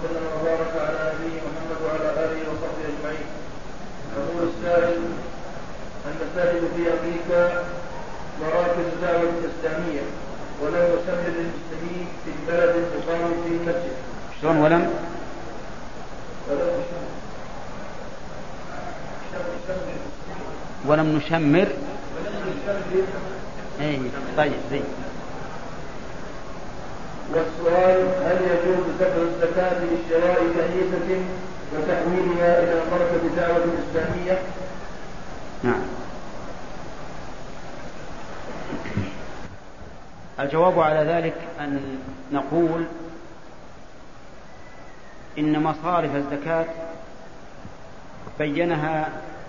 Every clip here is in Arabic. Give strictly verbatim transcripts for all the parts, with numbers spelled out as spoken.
وسلم وبارك على نبينا محمد وعلى آله وصحبه أجمعين. يقول السائل: أن تجد في أمريكا مراكز دعوة إسلامية ولم يسمى للمسلمين في البلد المقام فيه المسجد. شلون ولم؟ ولم نشمر. اي طيب زين. والسؤال: هل يجوز دفع الزكاة لشراء كنيسة وتحويلها إلى مركز دعوة إسلامية؟ نعم. الجواب على ذلك أن نقول إن مصارف الزكاة بينها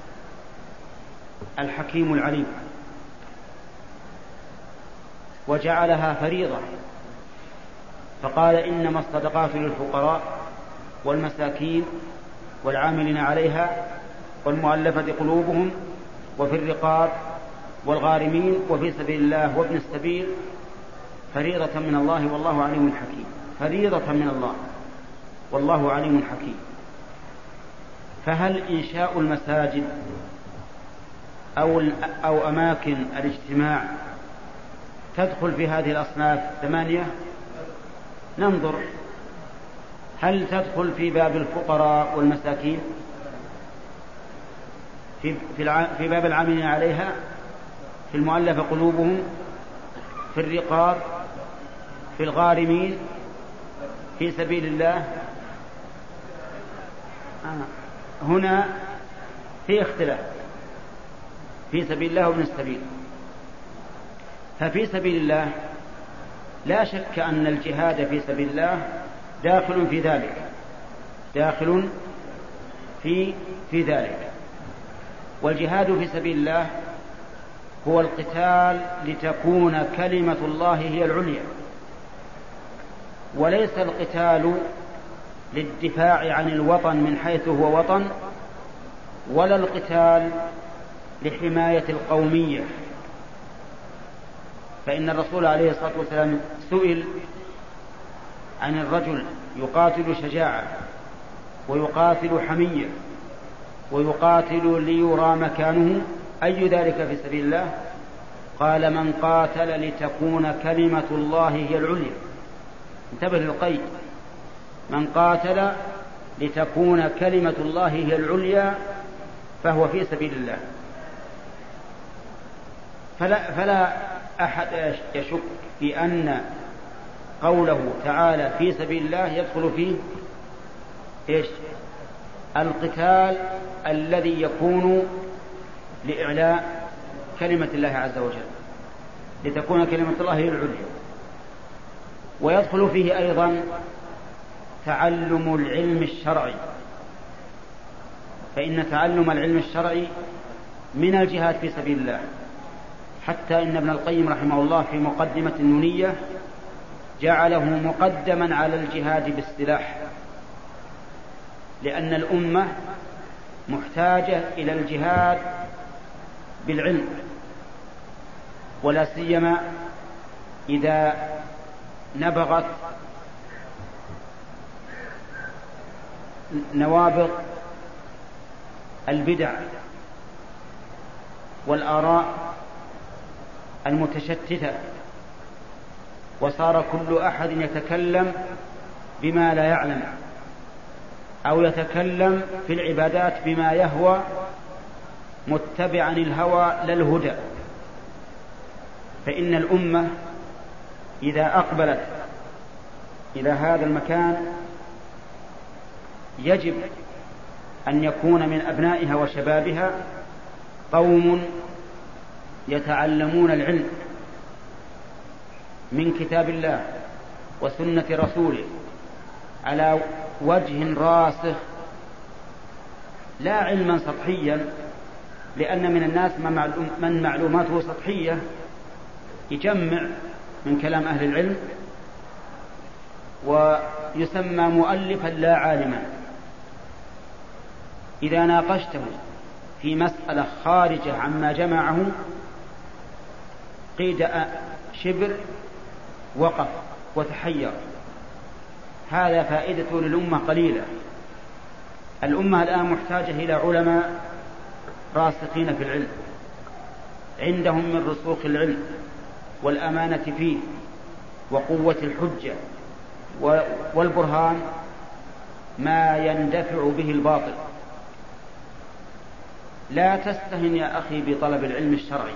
الحكيم العليم وجعلها فريضة، فقال: إنما الصدقات للفقراء والمساكين والعاملين عليها والمؤلفة قلوبهم وفي الرقاب والغارمين وفي سبيل الله وابن السبيل فريضة من الله والله عليم حكيم. فريضة من الله والله عليم حكيم. فهل إنشاء المساجد أو, أو أماكن الاجتماع تدخل في هذه الأصناف ثمانية؟ ننظر. هل تدخل في باب الفقراء والمساكين، في, في, في باب العاملين عليها، في المؤلفة قلوبهم، في الرقاب، في الغارمين، في سبيل الله؟ آه. هنا في اختلاف في سبيل الله وابن السبيل. ففي سبيل الله لا شك أن الجهاد في سبيل الله داخل في ذلك داخل في في ذلك والجهاد في سبيل الله هو القتال لتكون كلمة الله هي العليا، وليس القتال للدفاع عن الوطن من حيث هو وطن، ولا القتال لحماية القومية. فإن الرسول عليه الصلاة والسلام سئل عن الرجل يقاتل شجاعة ويقاتل حمية ويقاتل ليرى مكانه، أي ذلك في سبيل الله؟ قال: من قاتل لتكون كلمة الله هي العليا. انتبه للقيد: من قاتل لتكون كلمة الله هي العليا فهو في سبيل الله. فلا, فلا أحد يشك في أن قوله تعالى في سبيل الله يدخل فيه إيش؟ القتال الذي يكون لإعلاء كلمة الله عز وجل، لتكون كلمة الله هي العليا. ويدخل فيه أيضا تعلم العلم الشرعي، فإن تعلم العلم الشرعي من الجهاد في سبيل الله، حتى إن ابن القيم رحمه الله في مقدمة النونية جعله مقدما على الجهاد بالسلاح، لأن الأمة محتاجة إلى الجهاد بالعلم، ولا سيما إذا نبغت نوابغ البدع والآراء المتشتتة، وصار كل أحد يتكلم بما لا يعلم، أو يتكلم في العبادات بما يهوى متبعا الهوى لا الهدى. فإن الأمة إذا أقبلت إلى هذا المكان يجب أن يكون من أبنائها وشبابها قوم يتعلمون العلم من كتاب الله وسنة رسوله على وجه راسخ، لا علما سطحيا، لأن من الناس من معلوماته سطحية يجمع من كلام أهل العلم ويسمى مؤلفا لا عالما. إذا ناقشته في مسألة خارجة عما جمعه قيد شبر وقف وتحير. هذا فائدته للأمة قليلة. الأمة الآن محتاجة إلى علماء راسخين في العلم، عندهم من رسوخ العلم والأمانة فيه وقوة الحجة والبرهان ما يندفع به الباطل. لا تستهن يا أخي بطلب العلم الشرعي.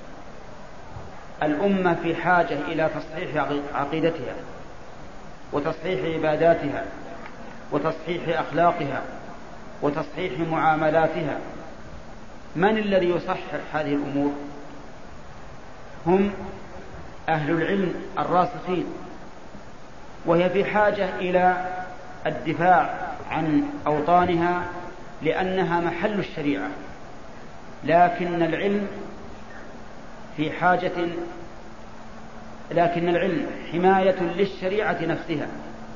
الأمة في حاجة إلى تصحيح عقيدتها وتصحيح عباداتها وتصحيح أخلاقها وتصحيح معاملاتها. من الذي يصحح هذه الأمور؟ هم أهل العلم الراسخين، وهي في حاجة إلى الدفاع عن أوطانها لأنها محل الشريعة، لكن العلم في حاجة لكن العلم حماية للشريعة نفسها.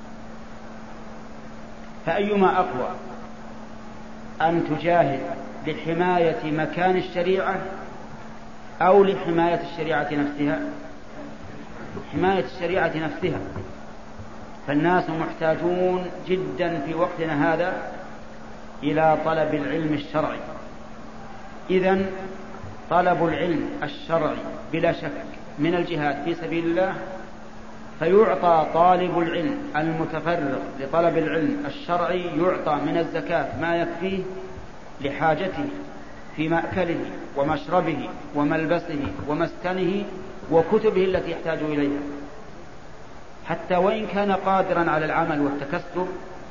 فأيما أقوى، أن تجاهد لحماية مكان الشريعة أو لحماية الشريعة نفسها؟ حماية الشريعة نفسها. فالناس محتاجون جدا في وقتنا هذا إلى طلب العلم الشرعي. إذن طلب العلم الشرعي بلا شك من الجهاد في سبيل الله، فيعطى طالب العلم المتفرغ لطلب العلم الشرعي يعطى من الزكاة ما يكفيه لحاجته في مأكله ومشربه وملبسه ومسكنه وكتبه التي يحتاج إليها. حتى وإن كان قادرا على العمل والتكسب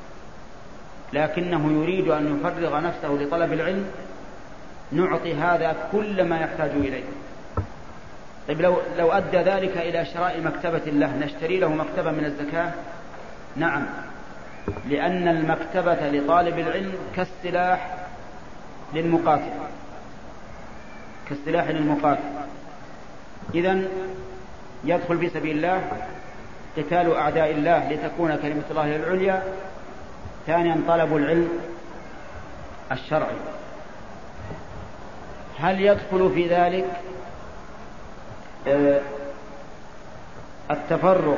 لكنه يريد أن يفرغ نفسه لطلب العلم، نعطي هذا كل ما يحتاج إليه. طيب لو, لو أدى ذلك إلى شراء مكتبة له نشتري له مكتبة من الزكاة؟ نعم، لأن المكتبة لطالب العلم كالسلاح للمقاتل كالسلاح للمقاتل. إذن يدخل في سبيل الله قتال أعداء الله لتكون كلمة الله هي العليا. ثانيا طلب العلم الشرعي. هل يدخل في ذلك آه التفرغ؟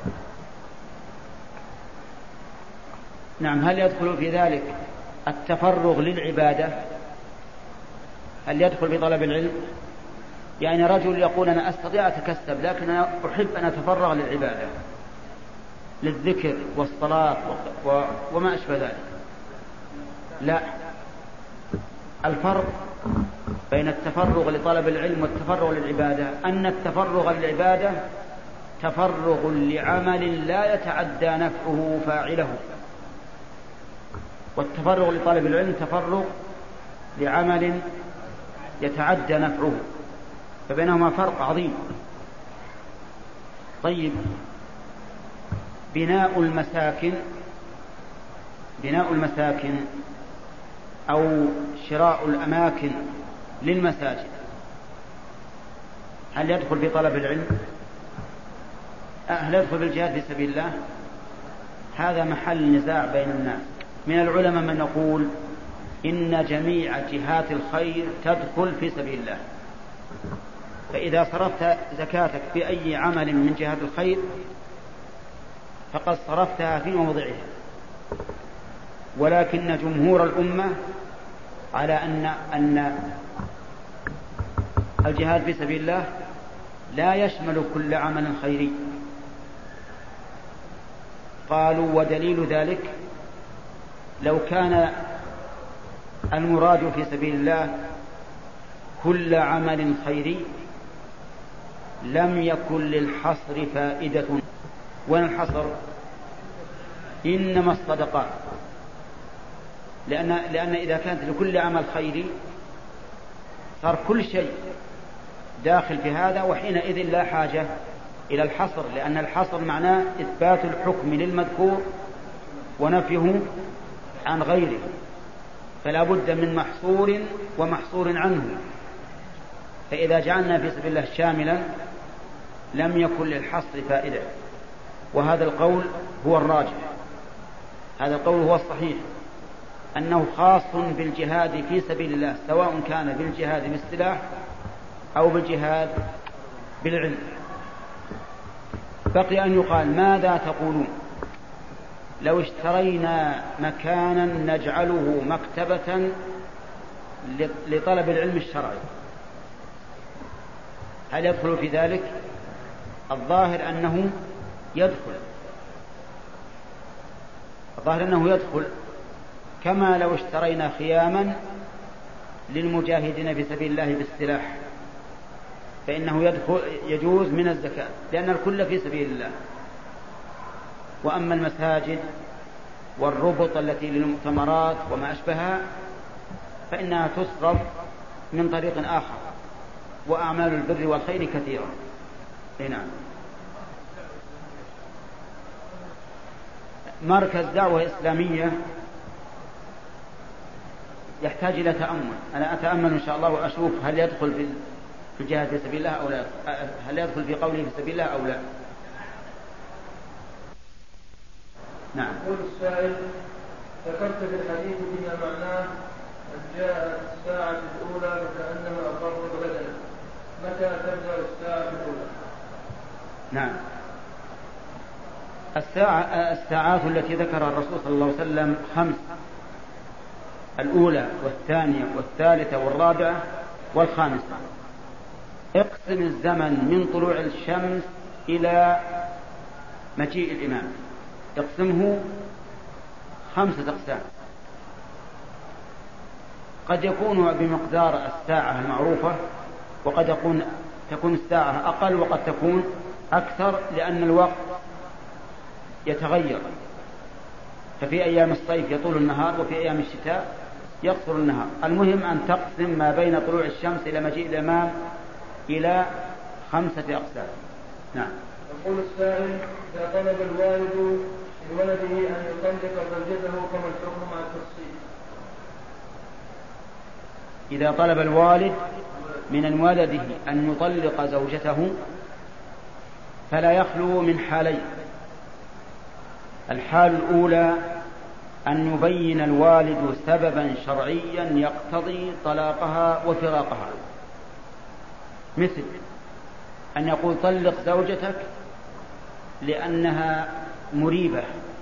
نعم، هل يدخل في ذلك التفرغ للعبادة؟ هل يدخل في طلب العلم؟ يعني رجل يقول أنا أستطيع أتكسب لكن أنا أحب أن أتفرغ للعبادة، للذكر والصلاة وما أشبه ذلك. لا، الفرق بين التفرغ لطلب العلم والتفرغ للعبادة أن التفرغ للعبادة تفرغ لعمل لا يتعدى نفعه فاعله، والتفرغ لطلب العلم تفرغ لعمل يتعدى نفعه، فبينهما فرق عظيم. طيب، بناء المساكن بناء المساكن أو شراء الأماكن للمساجد هل يدخل في طلب العلم؟ هل يدخل في الجهاد في سبيل الله؟ هذا محل نزاع بين الناس. من العلماء من يقول إن جميع جهات الخير تدخل في سبيل الله، فإذا صرفت زكاتك في أي عمل من جهات الخير فقد صرفتها في موضعها. ولكن جمهور الأمة على أن أن الجهاد في سبيل الله لا يشمل كل عمل خيري. قالوا ودليل ذلك لو كان المراد في سبيل الله كل عمل خيري لم يكن للحصر فائدة. والحصر إنما الصدقات، لأن, لأن إذا كانت لكل عمل خيري صار كل شيء داخل في هذا، وحينئذ لا حاجة إلى الحصر، لأن الحصر معناه إثبات الحكم للمذكور ونفيه عن غيره، فلا بد من محصور ومحصور عنه. فإذا جعلنا في سبيل الله شاملا لم يكن للحصر فائدة. وهذا القول هو الراجح، هذا القول هو الصحيح، أنه خاص بالجهاد في سبيل الله، سواء كان بالجهاد بالسلاح أو بالجهاد بالعلم. بقي أن يقال ماذا تقولون لو اشترينا مكانا نجعله مكتبة لطلب العلم الشرعي هل يدخل في ذلك؟ الظاهر أنه يدخل الظاهر أنه يدخل كما لو اشترينا خياما للمجاهدين في سبيل الله بالسلاح فإنه يدخل يجوز من الزكاة لأن الكل في سبيل الله. وأما المساجد والربط التي للمؤتمرات وما أشبهها فإنها تصرف من طريق آخر وأعمال البر والخير كثيرة. نعم. مركز دعوة إسلامية يحتاج إلى تأمل. أنا أتأمل إن شاء الله وأشوف هل يدخل في الجهاد في سبيل الله أو لا، هل يدخل في قوله في سبيل الله أو لا. نعم. يقول السائل: ذكرت في الحديث بما معناه أن جاءت الساعة الأولى فكأنما أقرب بدنا، متى تبدأ الساعة الأولى؟ نعم. الساعة الساعات التي ذكرها الرسول صلى الله عليه وسلم خمس: الأولى والثانية والثالثة والرابعة والخامسة. اقسم الزمن من طلوع الشمس إلى مجيء الإمام، اقسمه خمسة أقسام. قد يكون بمقدار الساعة المعروفة، وقد يكون تكون الساعة أقل وقد تكون أكثر، لأن الوقت يتغير، ففي أيام الصيف يطول النهار وفي أيام الشتاء يقصر النهار. المهم أن تقسم ما بين طلوع الشمس إلى مجيء الإمام إلى خمسة أقسام. نعم. يقول السائل: إذا طلب الوالد من ولده أن يطلق زوجته فما الحكم مع التفصيل؟ إذا طلب الوالد من ولده أن يطلق زوجته فلا يخلو من حالين. الحال الأولى أن يبين الوالد سببا شرعيا يقتضي طلاقها وفراقها، مثل أن يقول: طلق زوجتك لأنها مريبة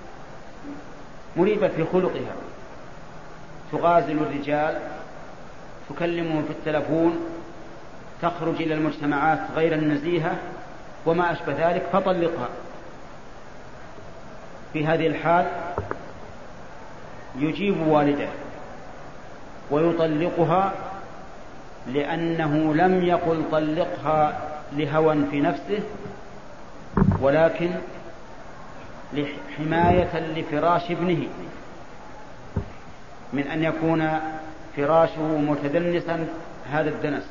مريبة في خلقها، تغازل الرجال، تكلمهم في التلفون، تخرج إلى المجتمعات غير النزيهة وما أشبه ذلك، فطلقها. في هذه الحال يجيب والده ويطلقها، لأنه لم يقل طلقها لهوى في نفسه، ولكن حماية لفراش ابنه من أن يكون فراشه متدنسا هذا الدنس،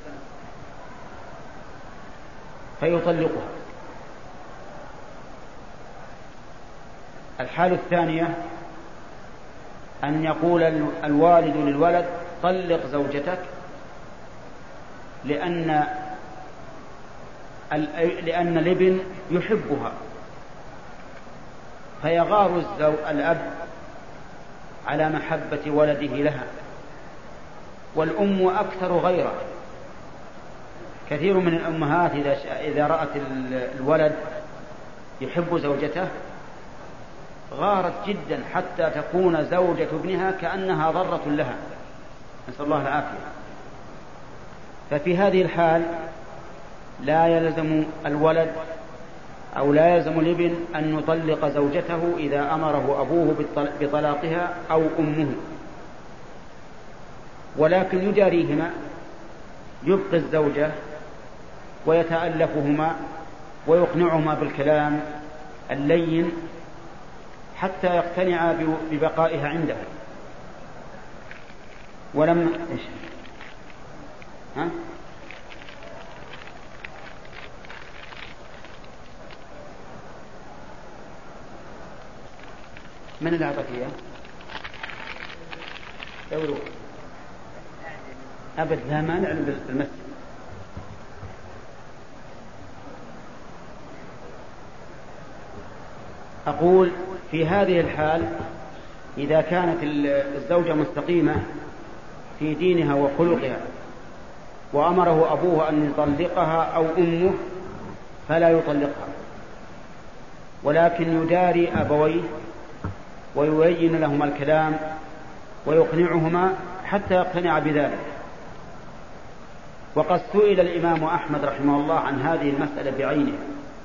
فيطلقها. الحالة الثانية أن يقول الوالد للولد: طلق زوجتك لأن لأن الابن يحبها، فيغار الزو... الأب على محبة ولده لها، والأم أكثر غيره. كثير من الأمهات إذا, ش... إذا رأت الولد يحب زوجته غارت جدا حتى تكون زوجة ابنها كأنها ضرة لها، نسأل الله العافية. ففي هذه الحال لا يلزم الولد أو لا يلزم الابن أن يطلق زوجته إذا أمره أبوه بطلاقها أو أمه، ولكن يجاريهما، يبقي الزوجة ويتألفهما ويقنعهما بالكلام اللين حتى يقتنع ببقائها عنده. ولم إيش ها من اللي أعطاك إياه؟ دوروا أبد لا مانع بالمسجد. أقول في هذه الحال إذا كانت الزوجة مستقيمة في دينها وخلقها وأمره أبوه أن يطلقها أو أمه فلا يطلقها، ولكن يداري أبويه ويبين لهما الكلام ويقنعهما حتى يقتنع بذلك. وقد سئل الإمام أحمد رحمه الله عن هذه المسألة بعينها،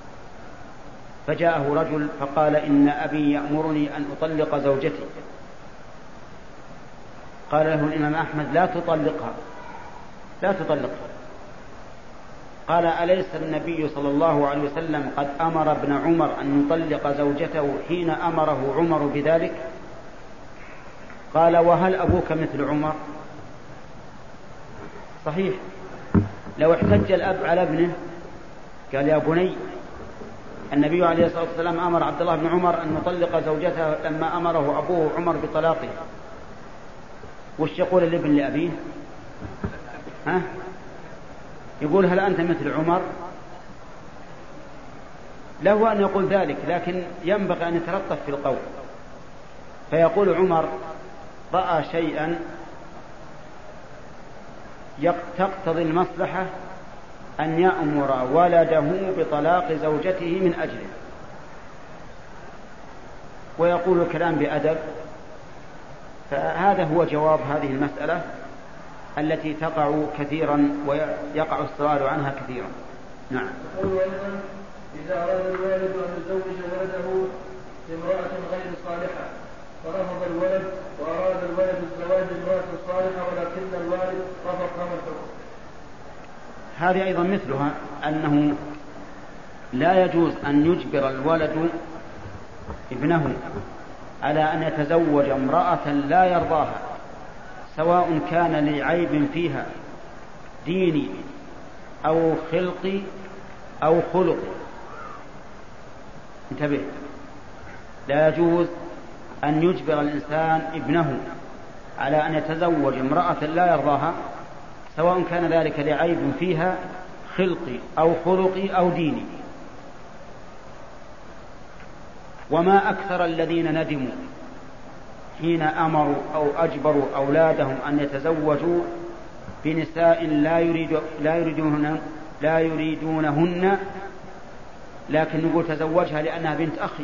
فجاءه رجل فقال إن أبي يأمرني أن أطلق زوجتي. قال له الإمام أحمد لا تطلقها لا تطلقها. قال أليس النبي صلى الله عليه وسلم قد أمر ابن عمر أن يطلق زوجته حين أمره عمر بذلك؟ قال وهل أبوك مثل عمر؟ صحيح، لو احتج الأب على ابنه قال يا بني النبي عليه الصلاة والسلام أمر عبد الله بن عمر أن يطلق زوجته لما أمره أبوه عمر بطلاقه، وش يقول الابن لأبيه؟ ها؟ يقول هل أنت مثل عمر؟ له أن يقول ذلك، لكن ينبغي أن يتلطف في القول، فيقول عمر رأى شيئا تقتضي المصلحة أن يأمر ولده بطلاق زوجته من أجله، ويقول الكلام بأدب. فهذا هو جواب هذه المسألة التي تقع كثيرا ويقع السؤال عنها كثيرا. نعم. إذا أراد الوالد أن يزوج ولده بامرأة غير صالحة فرفض الولد وأراد الولد الزواج بامرأة صالحة ولكن الوالد رفض، فما الحكم؟ هذه أيضا مثلها، أنه لا يجوز أن يجبر الولد ابنه على أن يتزوج امرأة لا يرضاها، سواء كان لعيب فيها ديني أو خلقي أو خلقي. انتبه، لا يجوز أن يجبر الإنسان ابنه على أن يتزوج امرأة لا يرضاها، سواء كان ذلك لعيب فيها خلقي أو خلقي أو ديني. وما أكثر الذين ندموا حين أمروا أو أجبروا أولادهم أن يتزوجوا بنساء لا يريد لا يريدونهن لا يريدونهن لكن نقول تزوجها لأنها بنت أخي،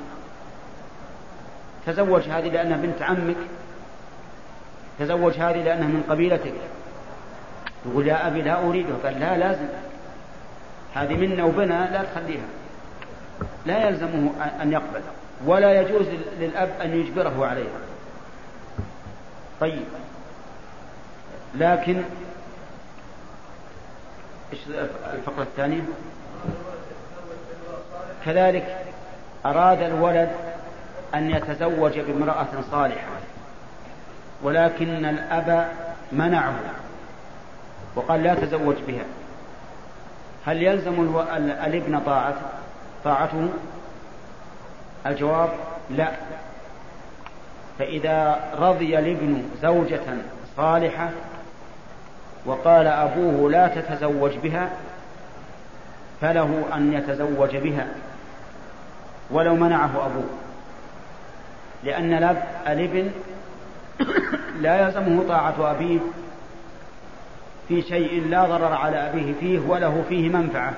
تزوج هذه لأنها بنت عمك، تزوج هذه لأنها من قبيلتك. يقول يا أبي لا أريده، قال لا لازم، هذه منا وبنا لا تخليها، لا يلزمه أن يقبل، ولا يجوز للأب أن يجبره عليها. طيب، لكن إيش الفقرة الثانية؟ كذلك أراد الولد أن يتزوج بامرأة صالحة ولكن الأب منعه وقال لا تزوج بها، هل يلزم الابن طاعته طاعته؟ الجواب لا. فإذا رضي الابن زوجة صالحة وقال أبوه لا تتزوج بها فله أن يتزوج بها ولو منعه أبوه، لأن الابن لا يلزمه طاعة أبيه في شيء لا ضرر على أبيه فيه وله فيه منفعة.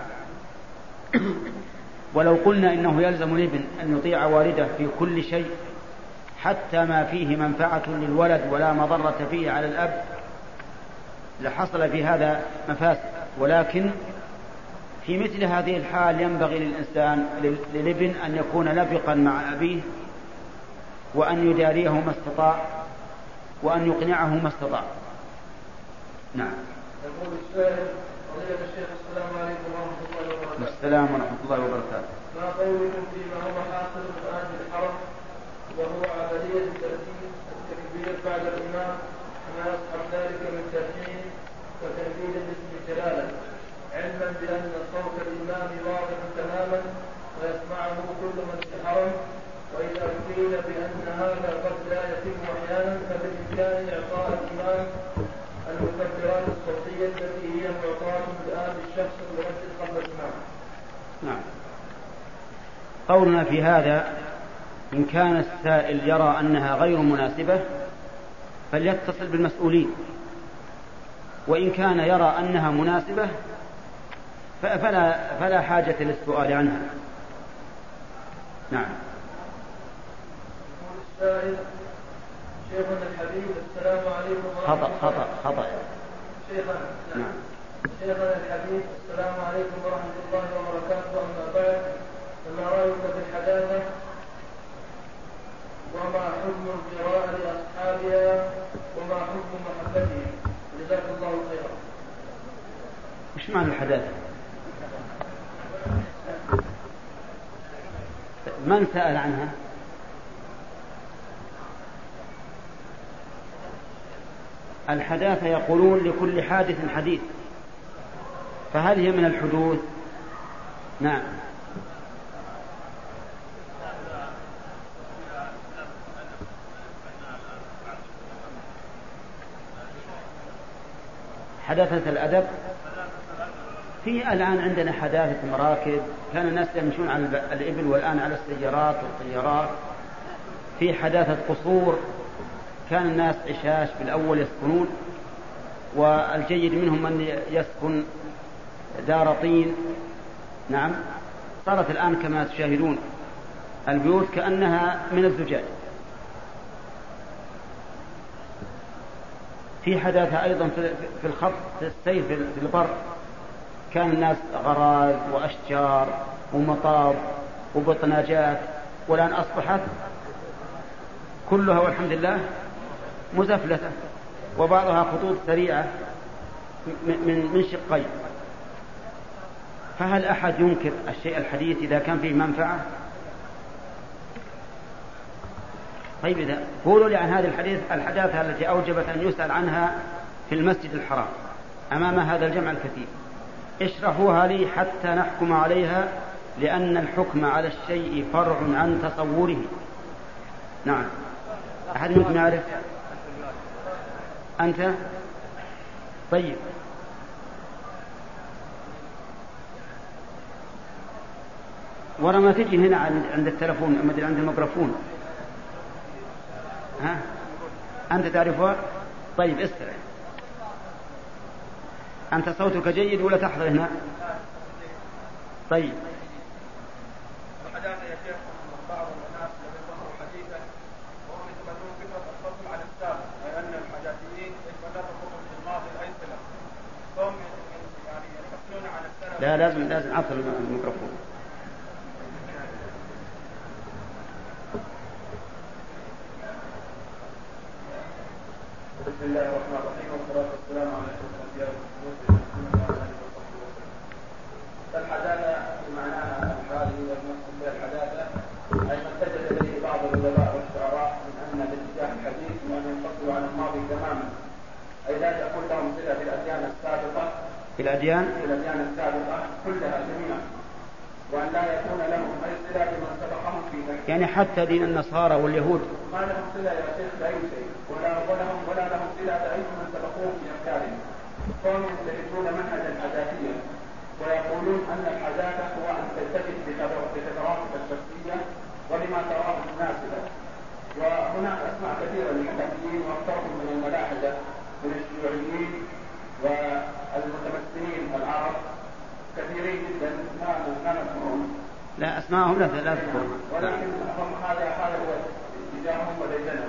ولو قلنا إنه يلزم الابن أن يطيع والده في كل شيء حتى ما فيه منفعة للولد ولا مضرة فيه على الأب لحصل في هذا مفاسد، ولكن في مثل هذه الحال ينبغي للإنسان للابن أن يكون لبقا مع أبيه وأن يداريه ما استطاع وأن يقنعه ما استطاع. نعم. يقول السائل: فضيلة الشيخ السلام عليكم ورحمة الله وبركاته. السلام ورحمة الله وبركاته. ما قولكم فيما هو حاصل الآن في الحرم وهو عملية ترتيب التكبير بعد الإمام ما يصحب ذلك من ترحيم وتنفيذ الاسم جلالا، علما بأن صوت الإمام واضح تماما ويسمعه كل من في الحرم، وإذا قيل بأن هذا قد لا يتم أحيانا فبالإمكان إعطاء الإمام المكبرات الصوتية التي هي معطاة الآن للشخص المؤذن قبل الإمام. نعم. قولنا في هذا إن كان السائل يرى أنها غير مناسبة فليتصل بالمسؤولين، وإن كان يرى أنها مناسبة فلا, فلا حاجة للسؤال عنها. نعم. السائل: شيخنا الحبيب السلام عليكم ورحمة خطأ خطأ خطأ شيخنا نعم. شيخنا الحبيب السلام عليكم ورحمة الله وبركاته. أما بعد، فما رأيك في الحداثة وما حكم القراءة لأصحابها وما حكم محبتهم؟ جزاك الله خيرا. وش معنى الحداثة؟ من سأل عنها؟ الحداثة يقولون لكل حادث حديث، فهل هي من الحدوث؟ نعم. حداثة الأدب في الآن عندنا حداثة مراكب، كان الناس يمشون على الإبل والآن على السيارات والطيارات. في حداثة قصور، كان الناس عشاش بالأول يسكنون، والجيد منهم من يسكن دار طين. نعم. صارت الآن كما تشاهدون البيوت كأنها من الزجاج. في حداثة أيضا في الخط في السير في البر، كان الناس غراز وأشجار ومطاب وبطناجات، والآن أصبحت كلها والحمد لله مزفلتة، وبعضها خطوط سريعة من من شقين. فهل أحد ينكر الشيء الحديث إذا كان فيه منفعة؟ طيب إذا قولوا لي عن هذه الحديث الحداثة التي أوجبت أن يسأل عنها في المسجد الحرام أمام هذا الجمع الكثير، اشرحوها لي حتى نحكم عليها، لأن الحكم على الشيء فرع عن تصوره. نعم. أحد منكم يعرف؟ أنت؟ طيب. ورا ما تجي هنا عند التلفون عند الميكروفون. ها؟ أنت تعرفها؟ طيب استرع. أنت صوتك جيد ولا تحضر هنا؟ طيب. الحداثة يا شيخ بعض الناس لم يفهموا حديثا وهم يتبنون فكرة الفضل على السابق، أي أن الحداثيين يتبنون الحكم في الماضي أي سلف، فهم يعني ينفصلون عن السلف. لا لازم لازم أعطل الميكروفون. بسم الله الرحمن الرحيم، والصلاة والسلام على أشرف الأنبياء والمرسلين وعلى آله وصحبه وسلم. الحداثة بمعناها الحالي والمقصود بها الحداثة أي ما اتجه إليه بعض الأدباء والشعراء من أن الاتجاه الحديث وأن ينفصلوا عن الماضي تماما، أي لا تكون لهم صلة في الأديان السابقة في الأديان في الأديان السابقة كلها جميعا، وأن لا يكون لهم أي صلة بمن سبقهم فيها. يعني حتى دين النصارى واليهود ما لهم صلة يا شيخ بأي شيء، ولا ولهم ولا لهم صلة بأي من سبقوهم في أفكارهم. فهم يستهدفون منهجا حداثيا، ويقولون أن الحداثة هو أن تلتفت بخبراتك الشخصية ولما تراه مناسبا. وهناك أسماء كثيرة للحداثيين، وأكثرهم من الملاحدة من الشيوعيين والمتمثلين العرب كثيرين جدا ما ما نذكرهم. لا أسماءهم لا لا تذكر، ولكن هم هذا هذا هو اتجاههم وديدنهم.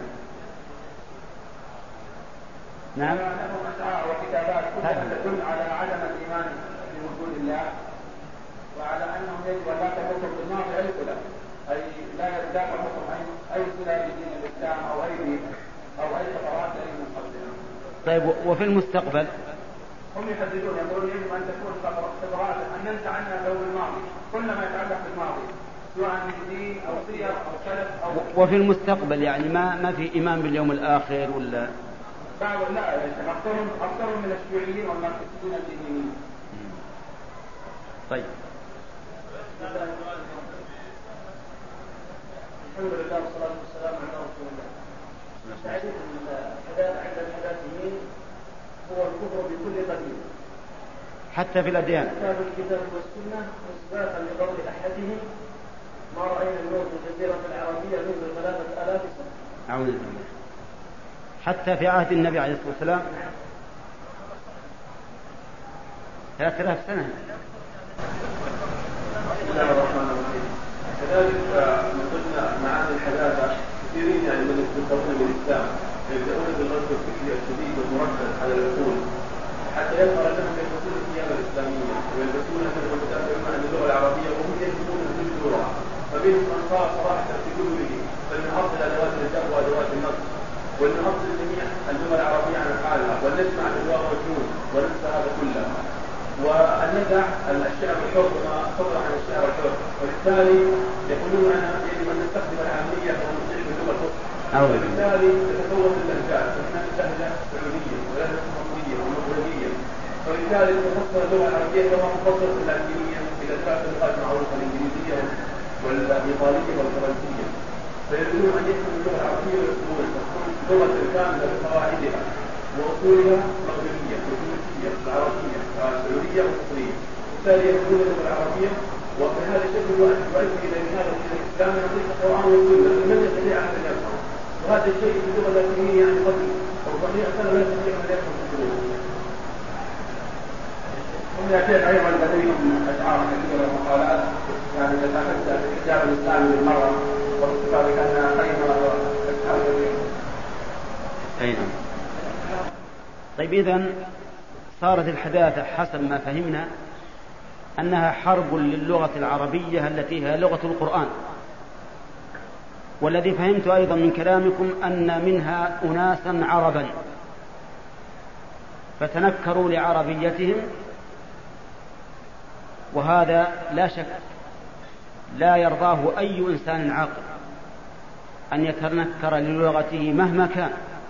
نعم. لهم أشعار وكتابات كلها تدل على عدم الإيمان بوجود الله، وعلى أنهم يجب أن لا تموتوا بالماضي أي صلة، أي لا لا تموتوا أي أي صلة بدين الإسلام أو أي دين أو أي خطوات أي من قبلهم. طيب وفي المستقبل؟ هم يحددون يقولون يجب أن تكون خبرات أن ننسى عنها ذوي الماضي، كل ما يتعلق بالماضي سواء من دين أو سير أو سلف أو. وفي المستقبل يعني ما ما في إيمان باليوم الآخر ولا؟ بعض لا أكثرهم أكثرهم من الشيوعيين والماركسيين الدينيين. طيب. الحمد لله والصلاة والسلام على رسول الله. تعريف الحداثة عند الحداثيين هو الكفر بكل قديم حتى في الأديان. كتاب الكتاب والسنة إثباتا لقول أحدهم ما رأينا الموت في الجزيرة العربية منذ ثلاثة آلاف سنة. أعوذ بالله. حتى في عهد النبي عليه الصلاة والسلام ثلاثة آلاف سنة. بسم الله الرحمن الرحيم. كذلك من ضمن معاني الحداثة كثيرين يعني يظهر لهم يلبسون الثياب الإسلامية ويلبسون عن اللغة العربية وهم يلبسون كل لغة، فبينهم من قال صراحة في كله فمن أفضل أدوات الرجال وأدوات النصر، ومن أفضل الجميع اللغة العربية عن حالها، ونسمع الأجواء والجنون وننسى هذا كله، وأن ندع الشعر الحر وما صدر عن الشعر الحر، وبالتالي يقولون أنا يجب أن نستخدم العامية ونطيع باللغة الفصحى، وبالتالي تتفوت اللهجات، فهناك لهجة سعودية ولهجة مصرية ومغربية، وبالتالي تفسر اللغة العربية كما تفسر اللاتينية إلى ثلاث لغات معروفة الإنجليزية والإيطالية والفرنسية، فيجبون أن يكتبوا اللغة العربية ويكتبون لغة كاملة بقواعدها وأصولها مغربية وتونسية العربية السعودية والمصرية، بالتالي يكتبون اللغة العربية، وبهذا الشكل يؤدي إلى هذا الإسلام يعطيك القرآن والسنة من يستطيع أن يفهم، وهذا الشيء في اللغة اللاتينية يعني قديم وصحيح سنة لا يستطيع أن يفهم الشروط. هم يأتيك أيضا لديهم أشعار كثيرة ومقالات يعني تتحدث عن الحجاب الإسلامي للمرأة وبالتالي أنها قيمة أشعار كثيرة. أي نعم. طيب إذن صارت الحداثة حسب ما فهمنا أنها حرب للغة العربية التي هي لغة القرآن، والذي فهمت أيضا من كلامكم أن منها أناسا عربا فتنكروا لعربيتهم، وهذا لا شك لا يرضاه أي إنسان عاقل أن يتنكر للغته مهما كان.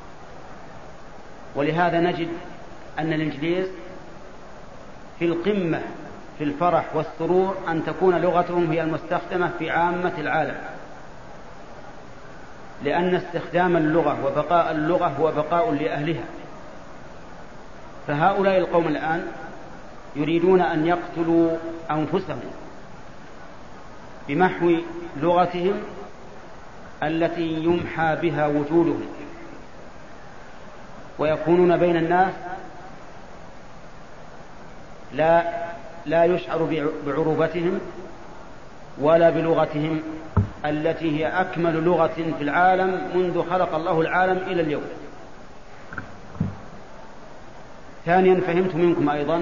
ولهذا نجد أن الإنجليز في القمة في الفرح والسرور أن تكون لغتهم هي المستخدمة في عامة العالم، لأن استخدام اللغة وبقاء اللغة هو بقاء لأهلها. فهؤلاء القوم الآن يريدون أن يقتلوا أنفسهم بمحو لغتهم التي يمحى بها وجودهم، ويكونون بين الناس لا لا يشعر بعروبتهم ولا بلغتهم التي هي أكمل لغة في العالم منذ خلق الله العالم إلى اليوم. ثانيا فهمت منكم أيضا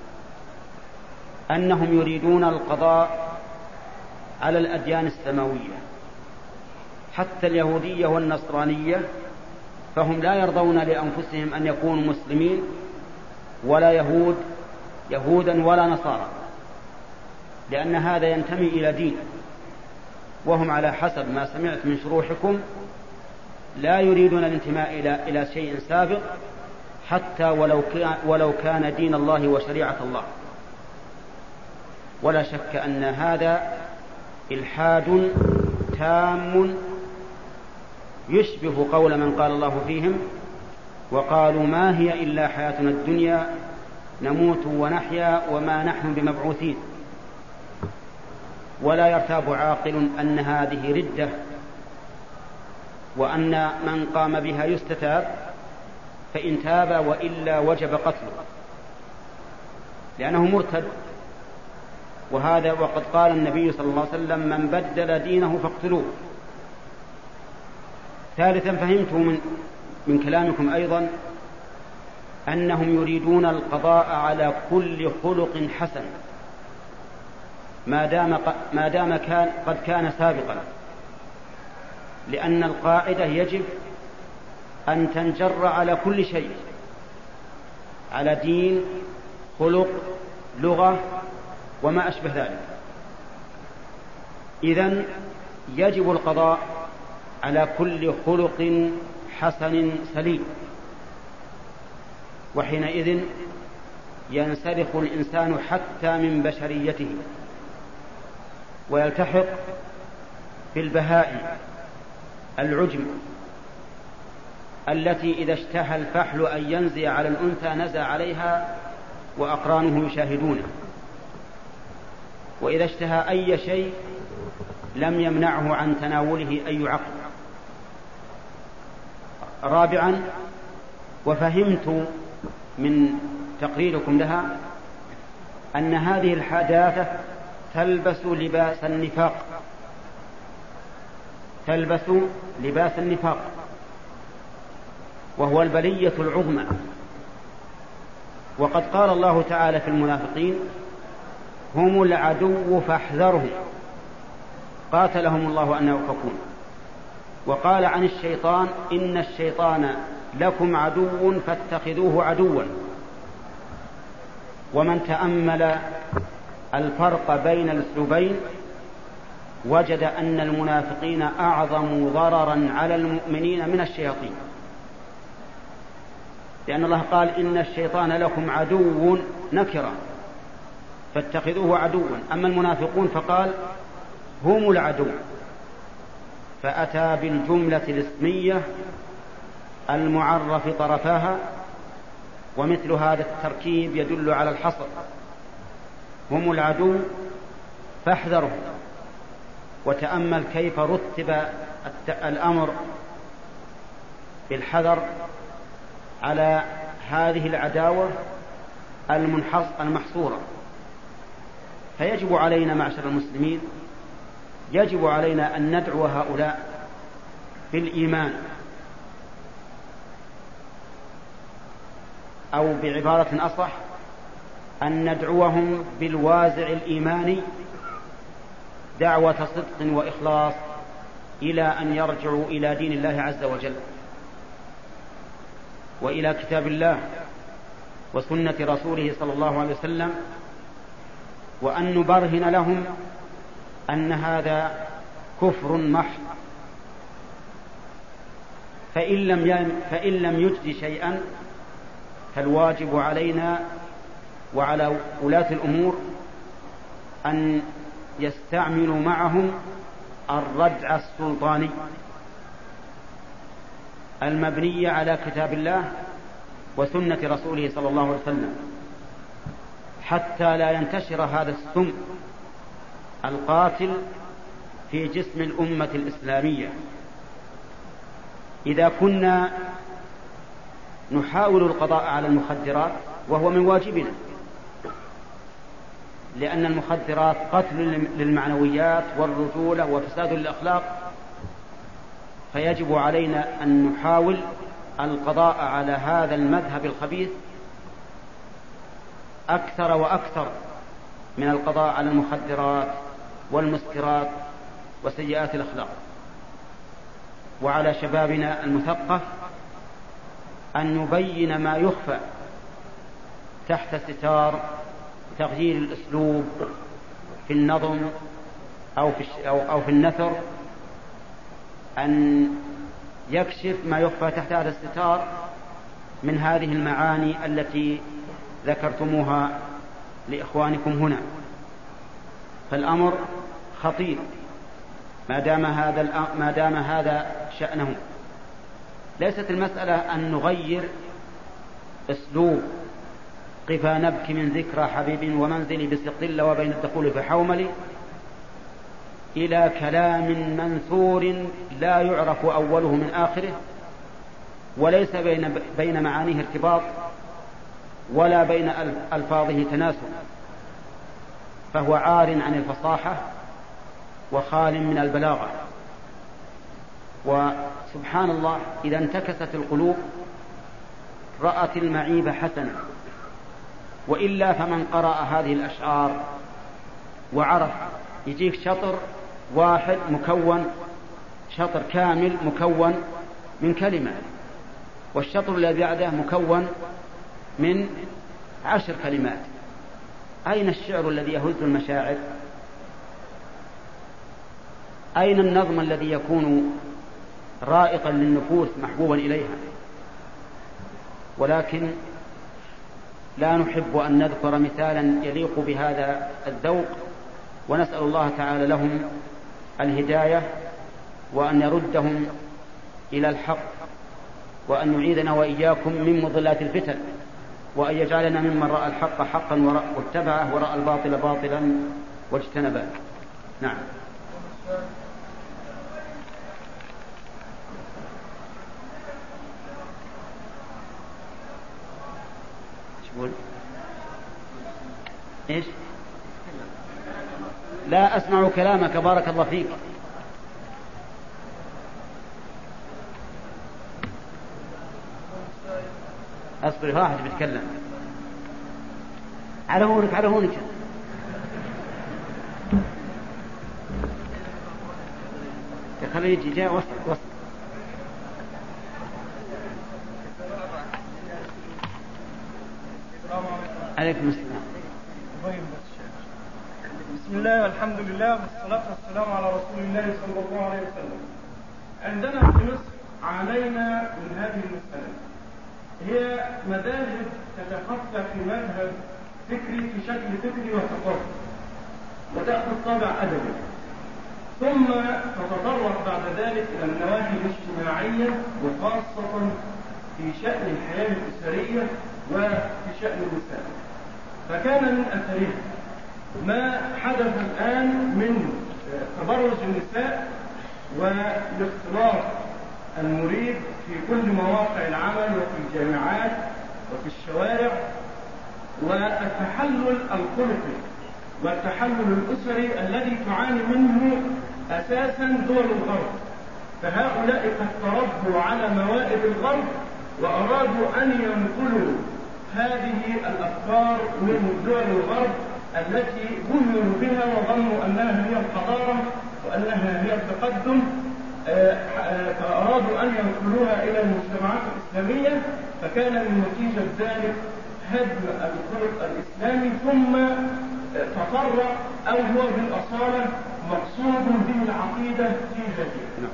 أنهم يريدون القضاء على الأديان السماوية حتى اليهودية والنصرانية، فهم لا يرضون لأنفسهم أن يكونوا مسلمين ولا يهود يهودا ولا نصارى، لأن هذا ينتمي إلى دين، وهم على حسب ما سمعت من شروحكم لا يريدون الانتماء إلى إلى شيء سابق حتى ولو كان ولو كان دين الله وشريعة الله. ولا شك أن هذا إلحاد تام يشبه قول من قال الله فيهم وقالوا ما هي إلا حياتنا الدنيا نموت ونحيا وما نحن بمبعوثين. ولا يرتاب عاقل أن هذه ردة، وأن من قام بها يستتاب، فإن تاب وإلا وجب قتله لأنه مرتد. وهذا وقد قال النبي صلى الله عليه وسلم من بدل دينه فاقتلوه. ثالثا فهمت من, من كلامكم أيضا أنهم يريدون القضاء على كل خلق حسن ما دام, ما دام كان قد كان سابقا، لأن القاعدة يجب أن تنجر على كل شيء، على دين خلق لغة وما أشبه ذلك. إذن يجب القضاء على كل خلق حسن سليم، وحينئذ ينسلخ الإنسان حتى من بشريته ويلتحق بالبهائم العجم التي إذا اشتهى الفحل أن ينزي على الأنثى نزى عليها وأقرانه يشاهدونه، وإذا اشتهى أي شيء لم يمنعه عن تناوله أي عقل. رابعا وفهمت من تقريركم لها أن هذه الحداثة تلبس لباس النفاق، تلبس لباس النفاق وهو البلية العظمى، وقد قال الله تعالى في المنافقين هم العدو فاحذرهم قاتلهم الله أن يؤفكون. وقال عن الشيطان إن الشيطان لكم عدو فاتخذوه عدوا. ومن تأمل الفرق بين الأسلوبين وجد أن المنافقين أعظم ضررا على المؤمنين من الشياطين، لأن الله قال إن الشيطان لكم عدو نكرا فاتخذوه عدوا. أما المنافقون فقال هم العدو، فأتى بالجملة الاسمية المعرف طرفاها، ومثل هذا التركيب يدل على الحصر. هم العدو فاحذرهم. وتأمل كيف رتب الأمر بالحذر على هذه العداوة المحصورة. فيجب علينا معشر المسلمين، يجب علينا أن ندعو هؤلاء بالإيمان، أو بعبارة أصح أن ندعوهم بالوازع الإيماني دعوة صدق وإخلاص إلى أن يرجعوا إلى دين الله عز وجل وإلى كتاب الله وسنة رسوله صلى الله عليه وسلم، وأن نبرهن لهم أن هذا كفر محض. فإن لم فإن لم يجد شيئا فالواجب علينا وعلى ولاة الأمور أن يستعملوا معهم الردع السلطاني المبني على كتاب الله وسنة رسوله صلى الله عليه وسلم، حتى لا ينتشر هذا السم القاتل في جسم الأمة الإسلامية. إذا كنا نحاول القضاء على المخدرات وهو من واجبنا، لأن المخدرات قتل للمعنويات والرجولة وفساد للأخلاق، فيجب علينا أن نحاول القضاء على هذا المذهب الخبيث أكثر وأكثر من القضاء على المخدرات والمسكرات وسيئات الأخلاق. وعلى شبابنا المثقف أن نبين ما يخفى تحت ستار تغيير الأسلوب في النظم أو في, أو أو في النثر، أن يكشف ما يخفى تحت هذا الستار من هذه المعاني التي ذكرتموها لإخوانكم هنا. فالأمر خطير ما دام هذا ما دام هذا شأنه. ليست المسألة أن نغير أسلوب قفا نبكي من ذكرى حبيب ومنزلي بسقل وبين الدخول في حوملي إلى كلام منثور لا يعرف أوله من آخره، وليس بين, بين معانيه ارتباط ولا بين ألفاظه تناسب، فهو عار عن الفصاحة وخال من البلاغة. وسبحان الله إذا انتكست القلوب رأت المعيب حسنا، وإلا فمن قرأ هذه الأشعار وعرف، يجيك شطر واحد مكون، شطر كامل مكون من كلمة، والشطر الذي بعده مكون من عشر كلمات. أين الشعر الذي يهز المشاعر؟ أين النظم الذي يكون رائقا للنفوس محبوبا إليها؟ ولكن لا نحب أن نذكر مثالا يليق بهذا الذوق، ونسأل الله تعالى لهم الهداية وأن يردهم إلى الحق، وأن يعيذنا وإياكم من مضلات الفتن، وأن يجعلنا ممن رأى الحق حقا واتبعه ورأى الباطل باطلا واجتنبه. نعم. إيش؟ لا أسمع كلامك بارك الله فيك. أصبر، واحد بيتكلم. على هونك على هونك. خليه يجي جاء وسط وسط. عليكم السلام. بسم الله والحمد لله والصلاة والسلام على رسول الله صلى الله عليه وسلم. عندنا في مصر علينا من هذه المسألة هي مذاهب تتخطى في مذهب فكري في شكل فكري وثقافي وتأخذ طابع أدبي، ثم تتطرق بعد ذلك إلى النواحي الاجتماعية وخاصة في شأن الحياة الأسرية وفي شأن النساء. فكان من أثرها ما حدث الآن من تبرج النساء والاختلاط المريب في كل مواقع العمل وفي الجامعات وفي الشوارع، والتحلل الخلقي والتحلل الأسري الذي تعاني منه أساسا دول الغرب. فهؤلاء قد تربوا على موائد الغرب وأرادوا أن ينقلوا هذه الأفكار من دول الغرب التي بهروا بها وظنوا أنها هي الحضارة وأنها هي التقدم، فأرادوا أن ينقلوها إلى المجتمعات الإسلامية، فكان من نتيجة ذلك هدم الخلق الإسلامي ثم تفرع أو هو بالأصالة مقصود به العقيدة في ذاته،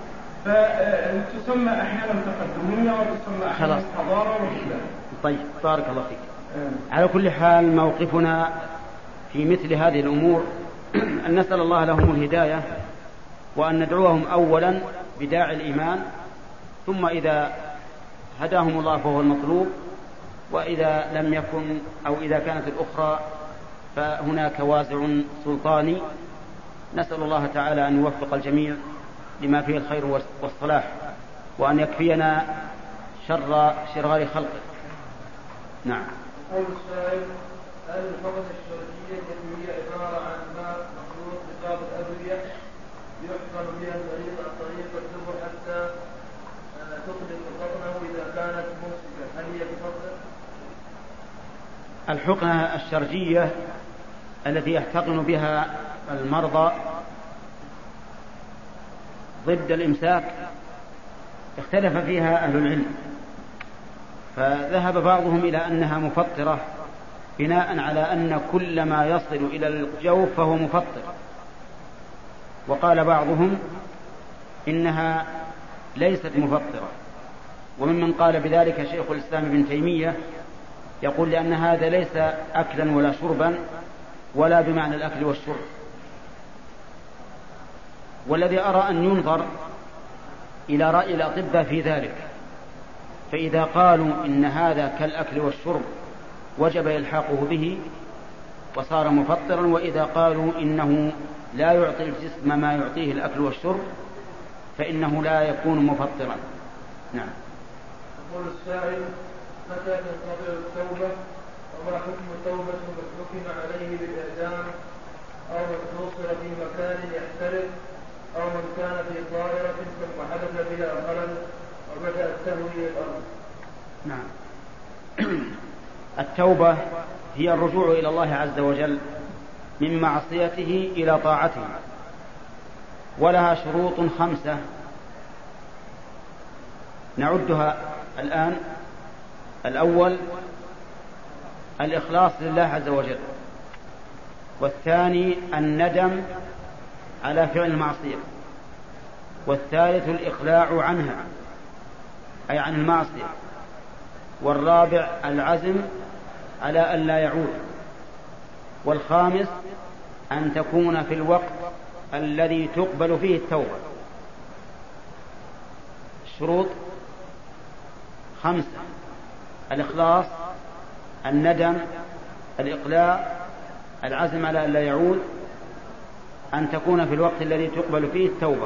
فتسمى أحيانا تقدمية وتسمى أحيانا حضارة وكذا. طيب بارك الله فيك. على كل حال موقفنا في مثل هذه الأمور أن نسأل الله لهم الهداية وأن ندعوهم أولا بداعي الإيمان، ثم إذا هداهم الله فهو المطلوب، وإذا لم يكن أو إذا كانت الأخرى فهناك وازع سلطاني. نسأل الله تعالى أن يوفق الجميع لما فيه الخير والصلاح، وأن يكفينا شر شرار خلقه. نعم. قول السائل: هل الحقن الشرعية التي هي عبارة عن ماء مخلوط ببعض الأدوية يحقن بها المريض عن طريق الدبر حتى تطلق بطنه إذا كانت ممسكة، هل هي بفضل؟ الحقنة الشرجية التي يحتقن بها المرضى ضد الإمساك اختلف فيها أهل العلم، فذهب بعضهم إلى أنها مفطرة بناء على أن كل ما يصل إلى الجوف فهو مفطر، وقال بعضهم إنها ليست مفطرة. وممن قال بذلك شيخ الإسلام ابن تيمية، يقول لأن هذا ليس أكلا ولا شربا ولا بمعنى الأكل والشرب. والذي أرى أن ينظر إلى رأي الأطباء في ذلك، فإذا قالوا إن هذا كالأكل والشرب وجب إلحاقه به وصار مفطرا، وإذا قالوا إنه لا يعطي الجسم ما يعطيه الأكل والشرب فإنه لا يكون مفطرا. نعم. يقول السائل: متى تنقطع التوبة؟ وما حكم التوبة من حكم عليه بالإعدام أو من نوصل في مكان يحترق أو من كان في طائرة ثم حدث بها خلل وبدأت تهوي الأرض؟ نعم. التوبة هي الرجوع إلى الله عز وجل من معصيته إلى طاعته، ولها شروط خمسة نعدها الآن. الأول الإخلاص لله عز وجل، والثاني الندم على فعل المعصية، والثالث الإقلاع عنها أي عن المعصية، والرابع العزم على أن لا يعود، والخامس أن تكون في الوقت الذي تقبل فيه التوبة. الشروط خمسة: الإخلاص، الندم، الإقلاع، العزم على أن لا يعود، أن تكون في الوقت الذي تقبل فيه التوبة.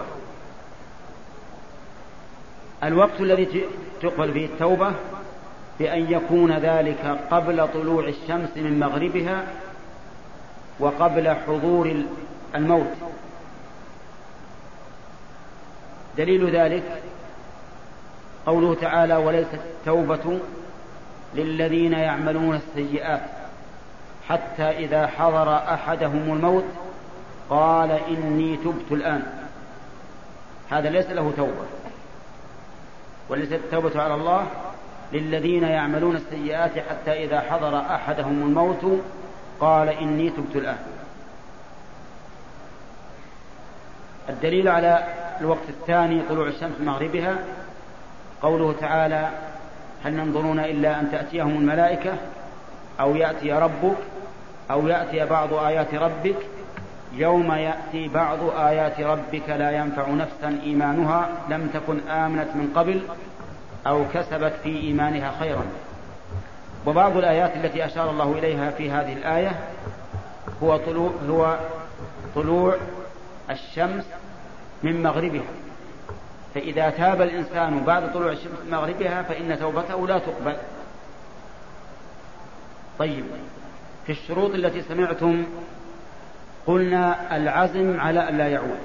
الوقت الذي تقبل فيه التوبة بأن يكون ذلك قبل طلوع الشمس من مغربها وقبل حضور الموت. دليل ذلك قوله تعالى: وليست التوبة للذين يعملون السيئات حتى إذا حضر أحدهم الموت قال إني تبت الآن. هذا ليس له توبة، وليست التوبة على الله للذين يعملون السيئات حتى إذا حضر أحدهم الموت قال إني تبت الآن. الدليل على الوقت الثاني طلوع الشمس من مغربها قوله تعالى: هل ينظرون إلا أن تأتيهم الملائكة أو يأتي ربك أو يأتي بعض آيات ربك يوم يأتي بعض آيات ربك لا ينفع نفسا إيمانها لم تكن آمنت من قبل أو كسبت في إيمانها خيرا. وبعض الآيات التي أشار الله إليها في هذه الآية هو طلوع, هو طلوع الشمس من مغربها، فإذا تاب الإنسان بعد طلوع الشمس من مغربها فإن توبته لا تقبل. طيب، في الشروط التي سمعتم قلنا العزم على أن لا يعود،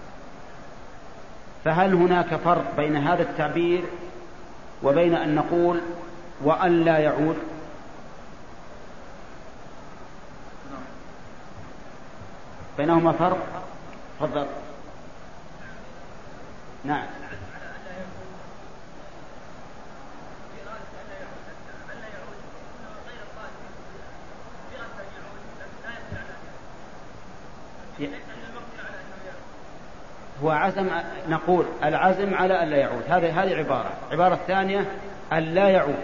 فهل هناك فرق بين هذا التعبير وبين أن نقول وأن لا يعود؟ بينهما فرق؟ تفضل. نعم. هو عزم، نقول العزم على أن لا يعود، هذه هذه عبارة. عبارة ثانية أن لا يعود.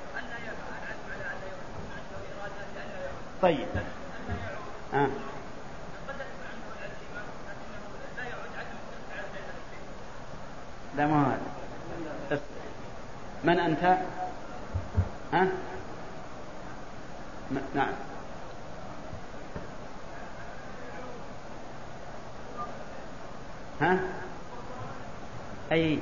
طيب. آه. لا ما هذا. من أنت؟ ها؟ أه؟ نعم. ها؟ أي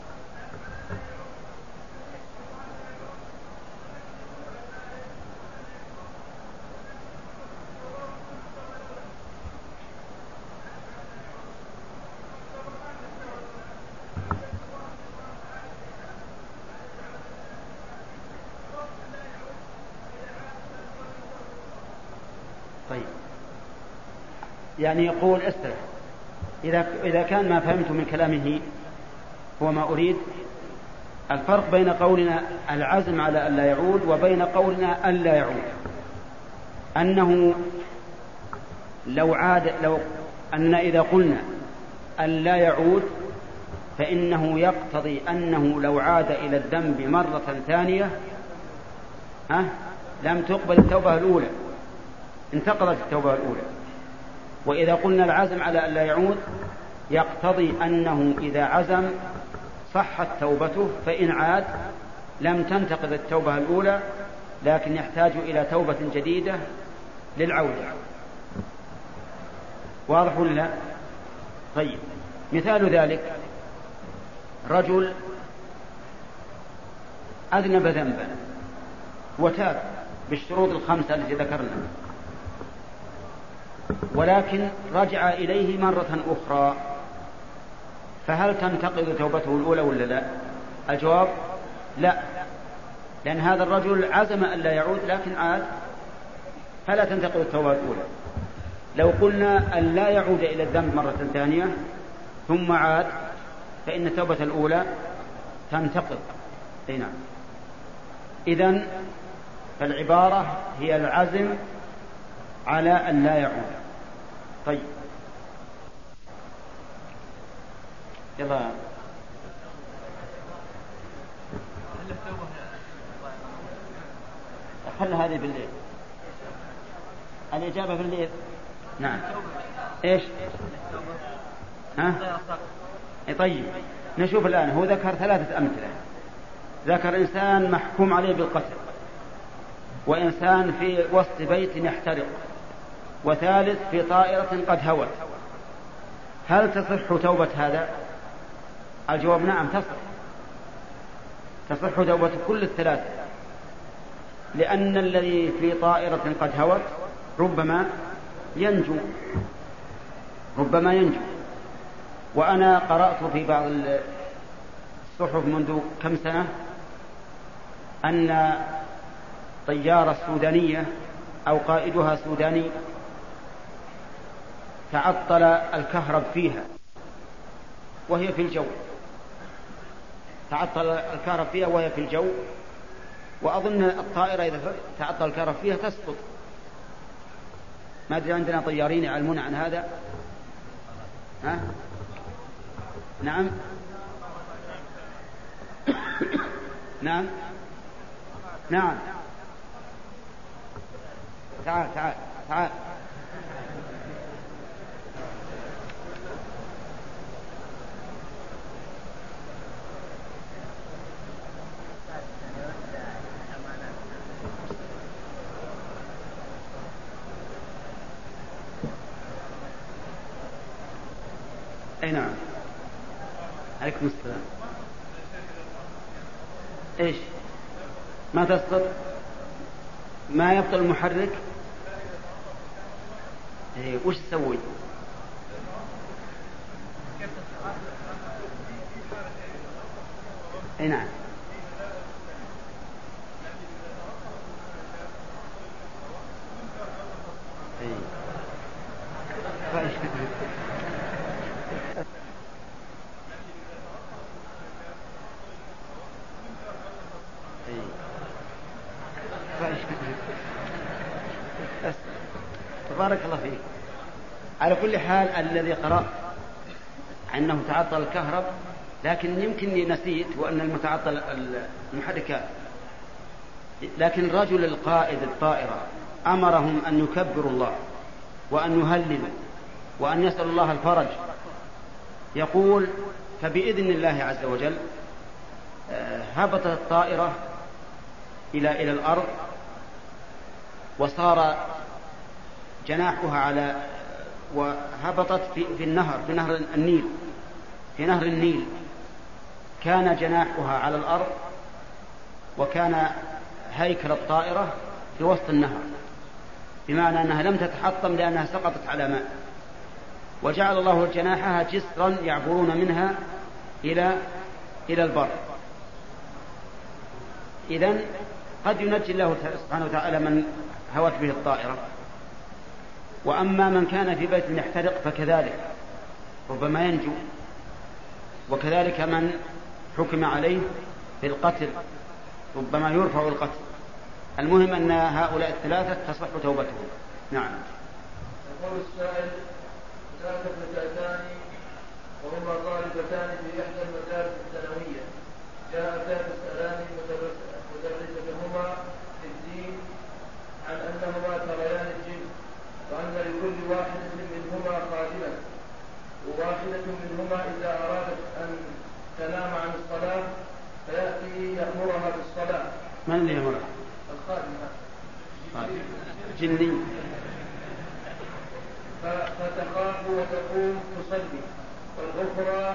طيب، يعني يقول استرح. إذا إذا كان ما فهمت من كلامه هو ما أريد، الفرق بين قولنا العزم على أن لا يعود وبين قولنا أن لا يعود أنه لو عاد، لو أن إذا قلنا أن لا يعود فإنه يقتضي أنه لو عاد إلى الذنب مرة ثانية ها لم تقبل التوبة الأولى، انتقضت التوبة الأولى. وإذا قلنا العزم على أن لا يعود يقتضي أنه إذا عزم صحت توبته، فإن عاد لم تنتقض التوبة الأولى لكن يحتاج إلى توبة جديدة للعودة. واضح ولا لا؟ طيب، مثال ذلك رجل أذنب ذنبا وتاب بالشروط الخمسة التي ذكرنا، ولكن رجع إليه مرة أخرى، فهل تنتقض توبته الأولى ولا لا؟ الجواب لا، لأن هذا الرجل عزم أن لا يعود لكن عاد، فلا تنتقض التوبة الأولى. لو قلنا أن لا يعود إلى الذنب مرة ثانية ثم عاد فإن التوبة الأولى تنتقض. نعم. إذن فالعبارة هي العزم على أن لا يعود. طيب، يلا خل هذه بالليل، الإجابة بالليل. نعم. إيش؟ ها؟ طيب، نشوف الآن. هو ذكر ثلاثة أمثلة. ذكر إنسان محكوم عليه بالقتل، وإنسان في وسط بيت يحترق، وثالث في طائرة قد هوت. هل تصح توبة هذا؟ الجواب نعم تصح، تصح توبة كل الثلاثة، لأن الذي في طائرة قد هوت ربما ينجو، ربما ينجو. وأنا قرأت في بعض الصحف منذ كم سنة أن طيارة سودانية أو قائدها سوداني تعطل الكهرب فيها وهي في الجو، تعطل الكهرب فيها وهي في الجو، وأظن الطائرة إذا تعطل الكهرب فيها تسقط. ما أدري عندنا طيارين يعلمون عن هذا؟ ها؟ نعم نعم نعم تعال تعال تعال اي نعم. عليكم السلام. ايش ما تسقط؟ ما يبطل المحرك؟ ايه وش تسوي؟ اي نعم. بارك الله فيك. على كل حال الذي قرأ أنه تعطل الكهرب، لكن يمكنني نسيت وأن المتعطل المحركات، لكن رجل القائد الطائرة أمرهم أن يكبروا الله وأن يهللوا وأن يسألوا الله الفرج. يقول فبإذن الله عز وجل هبطت الطائرة إلى إلى الأرض، وصار جناحها على وهبطت في, في النهر في نهر النيل في نهر النيل كان جناحها على الأرض، وكان هيكل الطائرة في وسط النهر، بمعنى أنها لم تتحطم لأنها سقطت على ماء، وجعل الله جناحها جسرا يعبرون منها إلى إلى البر. إذن قد ينجي الله سبحانه وتعالى من هوت به الطائرة، وأما من كان في بيت يحترق فكذلك ربما ينجو، وكذلك من حكم عليه بالقتل ربما يرفع القتل. المهم أن هؤلاء الثلاثة تصح توبتهم. نعم. يقول السائل: ثلاثة فتاتان وهما طالبتان في إحدى المدارس الثانوية جاءتا تسألان مدرستهما في الدين عن أنهما تريان الجن، وأن لكل واحدة منهما خادمة، وواحدة منهما إذا أرادت أن تنام عن الصلاة فيأتي يأمرها بالصلاة. من اللي يأمرها؟ الخادمة جني. فتخاف وتقوم تصلي، والأخرى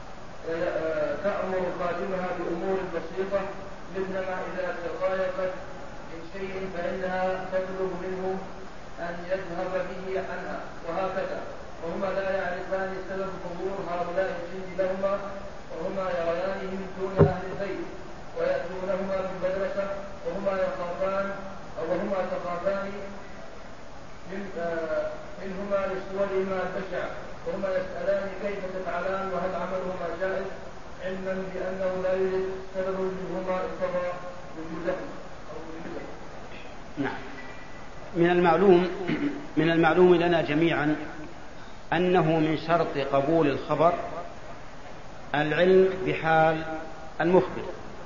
تأمر خادمها بأمور بسيطة، مثلما إذا تضايقت من شيء فإنها تطلب منه أن يذهب به عنها، وهكذا. وهما لا يعرفان سبب ظهور هؤلاء الجن لهما، وهما يريانهم دون أهل البيت ويأتونهما في المدرسة، وهما يخافان أو وهما تخافان من منهما لصورهما البشعة، وهما يسألان كيف تفعلان وهل عملهما جائز، علما بأنه لا يوجد سبب منهما اقتضى وجودهما أو وجودهما. نعم. من المعلوم من المعلوم لنا جميعا أنه من شرط قبول الخبر العلم بحال المخبر،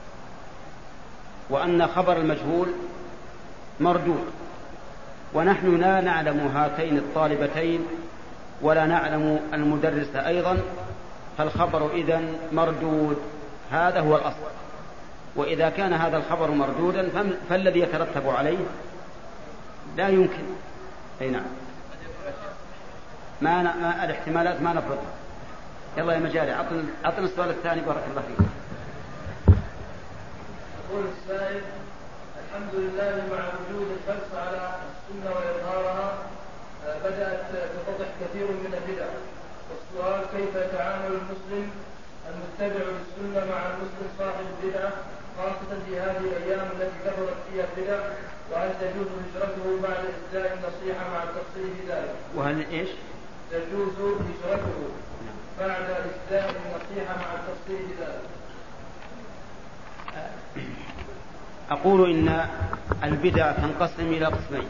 وأن خبر المجهول مردود، ونحن لا نعلم هاتين الطالبتين ولا نعلم المدرس أيضا، فالخبر إذن مردود. هذا هو الأصل. وإذا كان هذا الخبر مردودا فالذي يترتب عليه لا يمكن. أي نعم. ما, ما الاحتمالات ما نفرضها. يلا يا مجالي عطنا عطنا السؤال الثاني بارك الله فيك. يقول السائل: الحمد لله مع وجود الحرص على السنة وإظهارها بدأت تتضح كثير من البدع، والسؤال: كيف يتعامل المسلم المتبع للسنة مع المسلم صاحب البدعة خاصة في هذه الأيام التي كثرت فيها البدع، وهل تجوز هجرته بعد إسداء النصيحة مع التفصيل في ذلك؟ وهل إيش؟ تجوز هجرته بعد إسداء النصيحة مع التفصيل في ذلك. أقول إن البدع تنقسم إلى قسمين: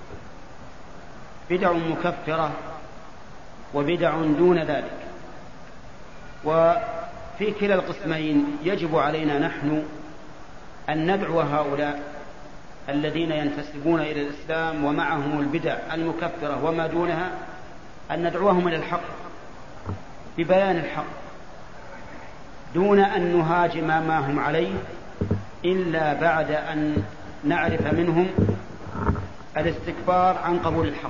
بدع مكفرة وبدع دون ذلك. وفي كلا القسمين يجب علينا نحن أن ندعو هؤلاء الذين ينتسبون إلى الإسلام ومعهم البدع المكفرة وما دونها، أن ندعوهم إلى الحق ببيان الحق دون أن نهاجم ما هم عليه إلا بعد أن نعرف منهم الاستكبار عن قبول الحق.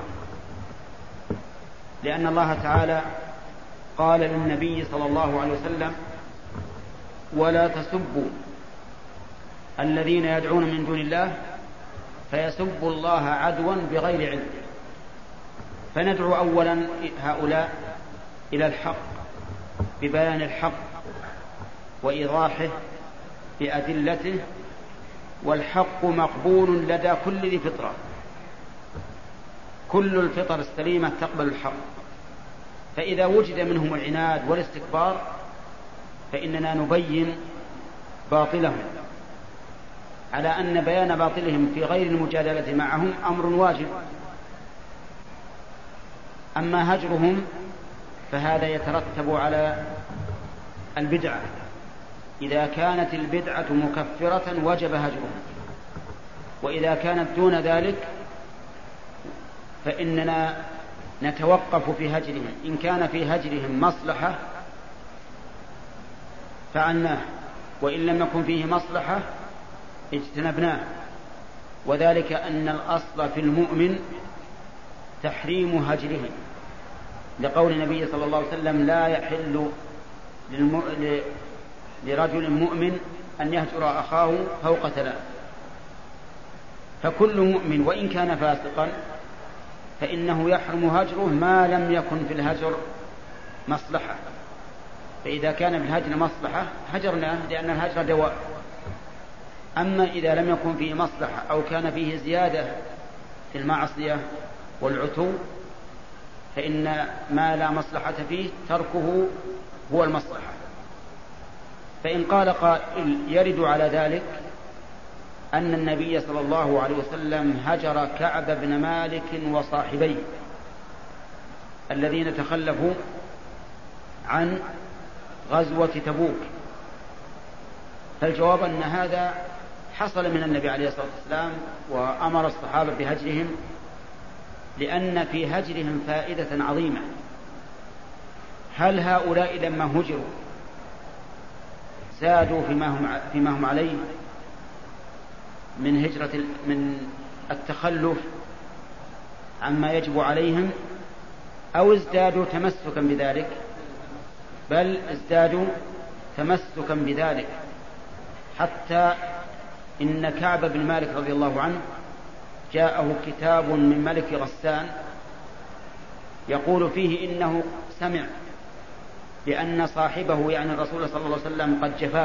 لأن الله تعالى قال للنبي صلى الله عليه وسلم: ولا تسبوا الذين يدعون من دون الله فيسبوا الله عدوا بغير علم. فندعو أولا هؤلاء إلى الحق ببيان الحق وإيضاحه بأدلته، والحق مقبول لدى كل ذي فطرة، كل الفطر السليمة تقبل الحق. فإذا وجد منهم العناد والاستكبار فإننا نبين باطلهم، على أن بيان باطلهم في غير المجادلة معهم أمر واجب. أما هجرهم فهذا يترتب على البدعة. إذا كانت البدعة مكفرة وجب هجرهم، وإذا كانت دون ذلك فإننا نتوقف في هجرهم. إن كان في هجرهم مصلحة فعلناه، وإن لم يكن فيه مصلحة اجتنبناه. وذلك أن الأصل في المؤمن تحريم هجره، لقول النبي صلى الله عليه وسلم: لا يحل للم... لرجل مؤمن أن يهجر أخاه فوق ثلاث. فكل مؤمن وإن كان فاسقا فإنه يحرم هجره ما لم يكن في الهجر مصلحة. فإذا كان في الهجر مصلحة هجرناه، لأن الهجر دواء. أما إذا لم يكن فيه مصلحة أو كان فيه زيادة في المعصية والعتو فإن ما لا مصلحة فيه تركه هو المصلحة. فإن قال قائل يرد على ذلك أن النبي صلى الله عليه وسلم هجر كعب بن مالك وصاحبيه الذين تخلفوا عن غزوة تبوك، فالجواب أن هذا حصل من النبي عليه الصلاة والسلام وأمر الصحابة بهجرهم، لأن في هجرهم فائدة عظيمة. هل هؤلاء لما هجروا زادوا فيما هم فيما هم عليه من هجرة من التخلف عما يجب عليهم، أو ازدادوا تمسكا بذلك؟ بل ازدادوا تمسكا بذلك، حتى إن كعب بن مالك رضي الله عنه جاءه كتاب من ملك غسان يقول فيه إنه سمع بأن صاحبه يعني الرسول صلى الله عليه وسلم قد جفاك،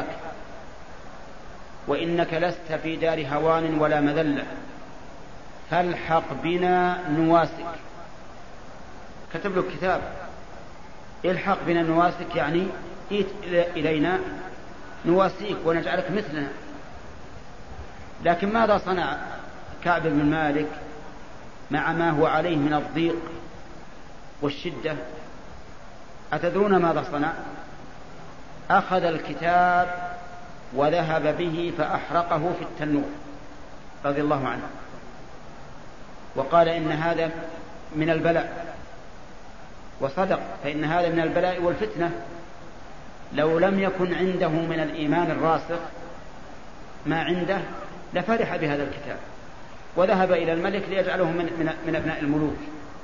وإنك لست في دار هوان ولا مذلة، فالحق بنا نواسك. كتب له كتاب: الحق بنا نواسك، يعني ائت إلينا نواسيك ونجعلك مثلنا. لكن ماذا صنع كعب بن مالك مع ما هو عليه من الضيق والشدة؟ أتدرون ماذا صنع؟ أخذ الكتاب وذهب به فأحرقه في التنور رضي الله عنه، وقال إن هذا من البلاء. وصدق، فإن هذا من البلاء والفتنة. لو لم يكن عنده من الإيمان الراسخ ما عنده لفرح بهذا الكتاب وذهب إلى الملك ليجعله من, من, من أبناء الملوك.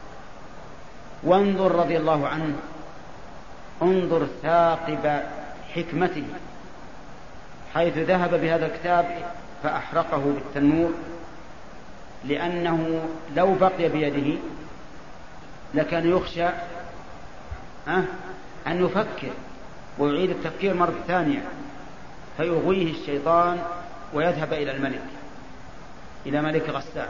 وانظر رضي الله عنه، انظر ثاقب حكمته، حيث ذهب بهذا الكتاب فأحرقه بالتنور، لأنه لو بقي بيده لكان يخشى أن يفكر ويعيد التفكير مرة ثانية. فيغويه الشيطان ويذهب إلى الملك إلى ملك غسان.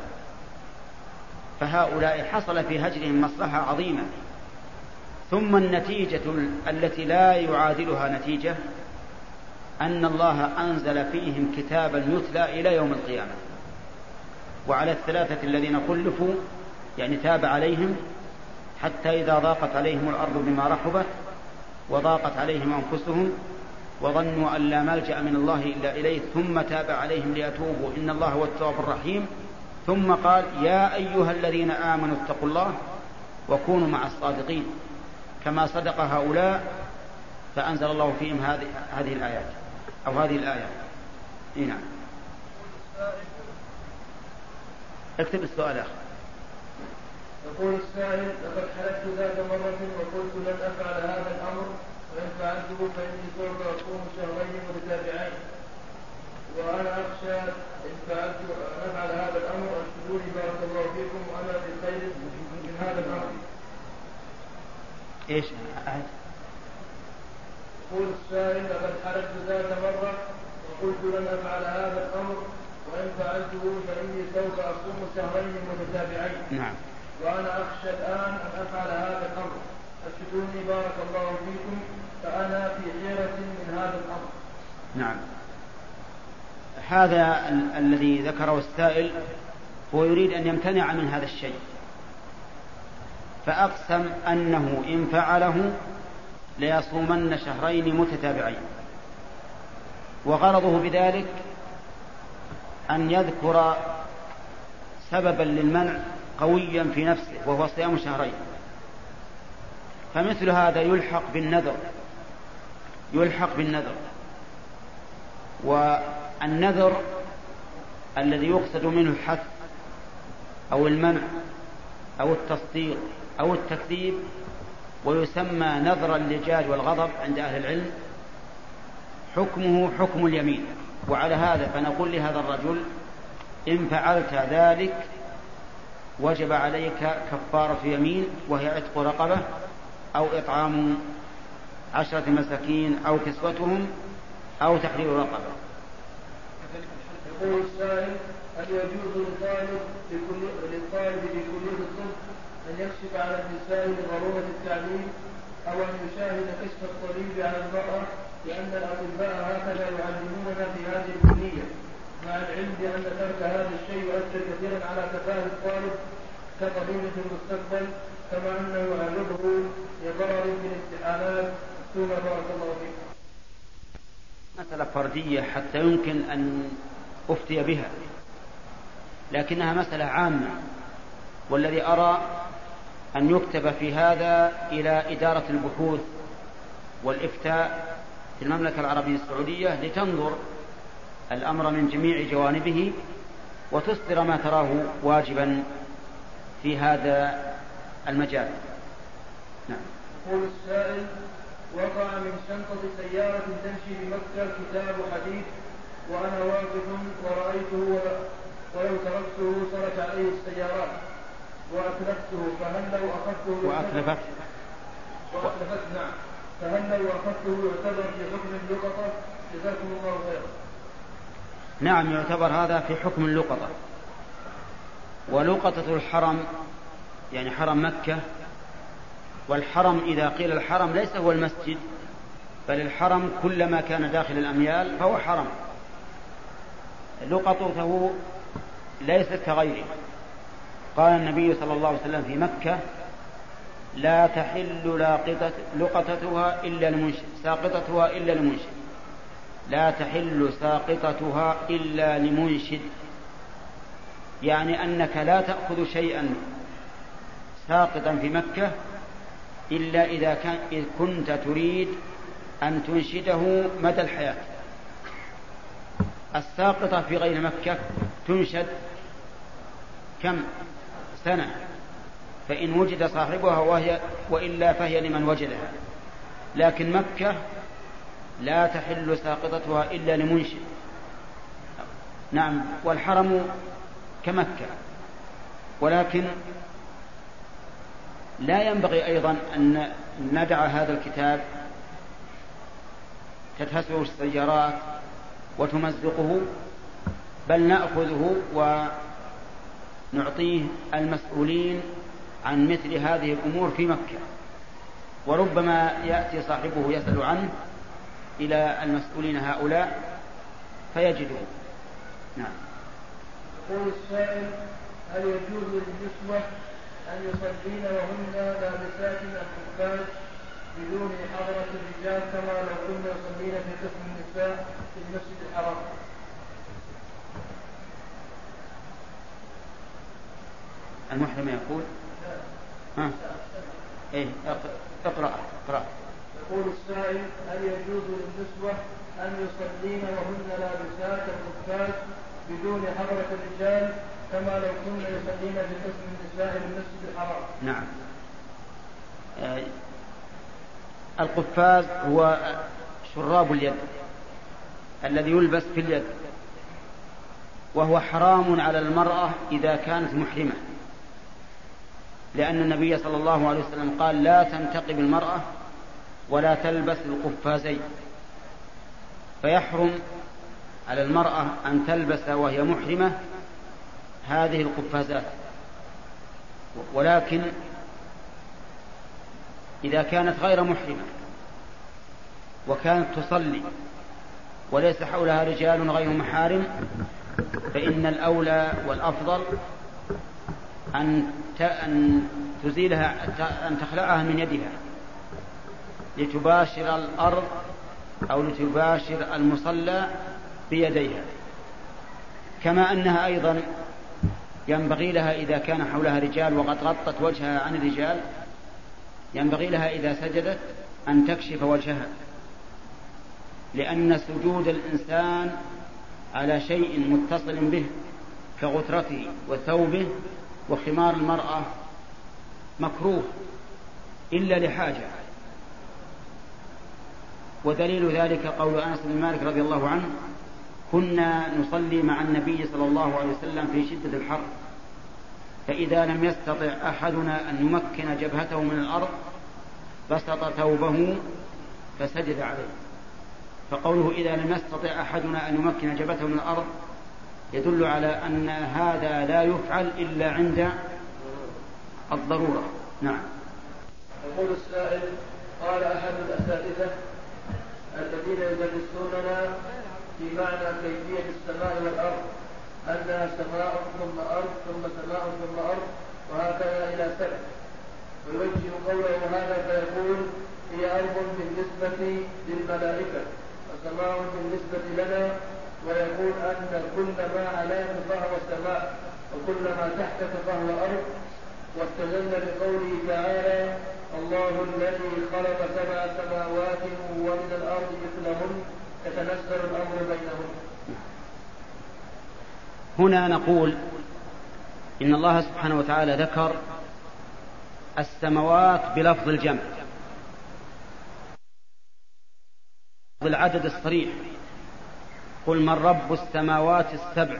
فهؤلاء حصل في هجرهم مصلحة عظيمة. ثم النتيجة التي لا يعادلها نتيجة أن الله أنزل فيهم كتابا يتلى إلى يوم القيامة. وعلى الثلاثة الذين خلفوا يعني تاب عليهم حتى إذا ضاقت عليهم الأرض بما رحبت وضاقت عليهم أنفسهم وظنوا أن لا ملجأ من الله إلا إليه ثم تاب عليهم ليتوبوا إن الله هو التواب الرحيم. ثم قال يا أيها الذين آمنوا اتقوا الله وكونوا مع الصادقين كما صدق هؤلاء. فأنزل الله فيهم هذه هذه الآيات أو هذه الآية. إيه نعم. اكتب السؤال أخي. يقول السائل لقد حلفت ذات مرة وقلت لن أفعل هذا الأمر وإن فعلته فإني سوف أقوم شهرين متتابعين وأنا أخشى إن فعلت أن أفعل هذا الأمر أشهدوني بارك الله فيكم وأنا في خير من هذا الأمر. إيش؟ يقول السائل لقد حلفت ذات مرة وقلت لن أفعل هذا الأمر وإن فعلته فإني سوف أقوم شهرين متتابعين. نعم. وأنا أخشى الآن أن أفعل هذا الأمر أشهدوني بارك الله فيكم فأنا في حيرة من هذا الأمر. نعم. هذا ال- الذي ذكره السائل هو يريد أن يمتنع من هذا الشيء فأقسم أنه إن فعله ليصومن شهرين متتابعين. وغرضه بذلك أن يذكر سببا للمنع قويا في نفسه وهو صيام شهرين. فمثل هذا يلحق بالنذر يلحق بالنذر والنذر الذي يقصد منه الحث أو المنع أو التصديق أو التكذيب ويسمى نذر اللجاج والغضب عند أهل العلم حكمه حكم اليمين. وعلى هذا فنقول لهذا الرجل إن فعلت ذلك وجب عليك كفارة يمين وهي عتق رقبة أو إطعام عشرة مساكين أو كسوتهم أو تحرير رقبة. يقول السائل هل يجوز للطالب للطالب في كلية الطب أن يكشف على النساء لضرورة التعليم أو أن يشاهد كشف الطبيب على المرأة لأن الأطباء هكذا يعلموننا في هذه الكلية مع العلم بأن ترك هذا الشيء يؤثر كثيرا على كفاءة الطالب كطبيب في المستقبل كما أنه يعرضه لضرر في الامتحانات ثم بارك الله فيك. مسألة فردية حتى يمكن أن أفتي بها لكنها مسألة عامة والذي أرى أن يكتب في هذا إلى إدارة البحوث والإفتاء في المملكة العربية السعودية لتنظر الأمر من جميع جوانبه وتصدر ما تراه واجبا في هذا المجال. نعم. يقول السائل وقع من شنطة سيارة تمشي بمكة كتاب حديث وأنا واقف ورأيته ولو تركته سرت عليه السيارات وأتلفته فهل لو أخذته وأتلفت وأتلفت نعم فهل لو أخذته يعتبر في حكم اللقطة؟ جزاكم الله خيرا. نعم يعتبر هذا في حكم اللقطة. ولقطة الحرم يعني حرم مكة والحرم إذا قيل الحرم ليس هو المسجد بل الحرم كل ما كان داخل الأميال فهو حرم. لقطته ليست كغيره. قال النبي صلى الله عليه وسلم في مكة لا تحل لقطتها إلا لمنشد ساقطتها إلا لمنشد لا تحل ساقطتها إلا لمنشد يعني أنك لا تأخذ شيئا ساقطا في مكة إلا إذا كان إذ كنت تريد أن تنشده مدى الحياة. الساقطة في غير مكة تنشد كم سنة فإن وجد صاحبها وهي وإلا فهي لمن وجدها. لكن مكة لا تحل ساقطتها إلا لمنشد. نعم والحرم كمكة ولكن لا ينبغي أيضا أن ندع هذا الكتاب تتهسه السيارات وتمزقه، بل نأخذه ونعطيه المسؤولين عن مثل هذه الأمور في مكة، وربما يأتي صاحبه يسأل عنه إلى المسؤولين هؤلاء فيجده. نعم. يقول السائل: هل يجوز للنسوة أن يصلين وهن لابسات الخفاج بدون حضرة الرجال كما لو كنا يصلين في قسم النساء في المسجد الحرام؟ المحرم يقول ها ايه اقرأ اقرأ. يقول السائل: هل يجوز للنسوة أن يصلين وهن لابسات الخفاج بدون حضرة الرجال كما لو كنا يصلين في قسم النساء في المسجد الحرام؟ نعم. آه القفاز هو شراب اليد الذي يلبس في اليد، وهو حرام على المرأة إذا كانت محرمة، لأن النبي صلى الله عليه وسلم قال: لا تنتقب المرأة ولا تلبس القفازين. فيحرم على المرأة أن تلبس وهي محرمة هذه القفازات، ولكن إذا كانت غير محرمة وكانت تصلي وليس حولها رجال غير محارم فإن الأولى والأفضل أن أن تزيلها، أن تخلعها من يدها لتباشر الأرض أو لتباشر المصلى بيديها، كما أنها أيضا ينبغي لها إذا كان حولها رجال وقد غطت وجهها عن الرجال، ينبغي لها إذا سجدت أن تكشف وجهها، لأن سجود الإنسان على شيء متصل به كغترته وثوبه وخمار المرأة مكروه إلا لحاجة. ودليل ذلك قول أنس بن مالك رضي الله عنه: كنا نصلي مع النبي صلى الله عليه وسلم في شدة الحر، فإذا لم يستطع أحدنا أن يمكن جبهته من الأرض بسط ثوبه فسجد عليه. فقوله إذا لم يستطع أحدنا أن يمكن جبهته من الأرض يدل على أن هذا لا يفعل إلا عند الضرورة. نعم. يقول السائل: قال أحد الأساتذة الذين يدرسوننا في معنى كيفية السماء والأرض أنها سماء ثم أرض ثم سماء ثم أرض وهكذا إلى سبع، ويوجه قوله هذا فيقول: هي أرض بالنسبة للملائكة وسماء بالنسبة لنا، ويقول أن كل ما عليك فهو سماء وكل ما تحتك فهو أرض، واستدل بقوله تعالى: الله الذي خلق سبع سماوات ومن الأرض مثلهن يتنزل الأمر بينهن. هنا نقول إن الله سبحانه وتعالى ذكر السماوات بلفظ الجمع بالعدد الصريح: قل من رب السماوات السبع.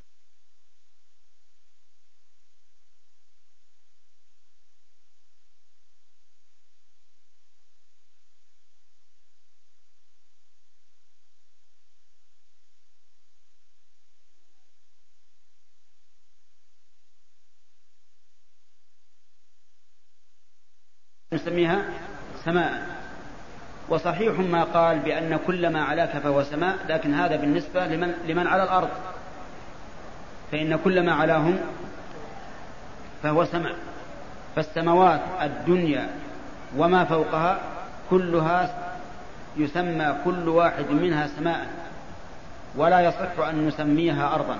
نسميها سماء. وصحيح ما قال بأن كل ما علاك فهو سماء، لكن هذا بالنسبة لمن, لمن على الأرض، فإن كل ما علاهم فهو سماء. فالسماوات الدنيا وما فوقها كلها يسمى كل واحد منها سماء، ولا يصح أن نسميها أرضا.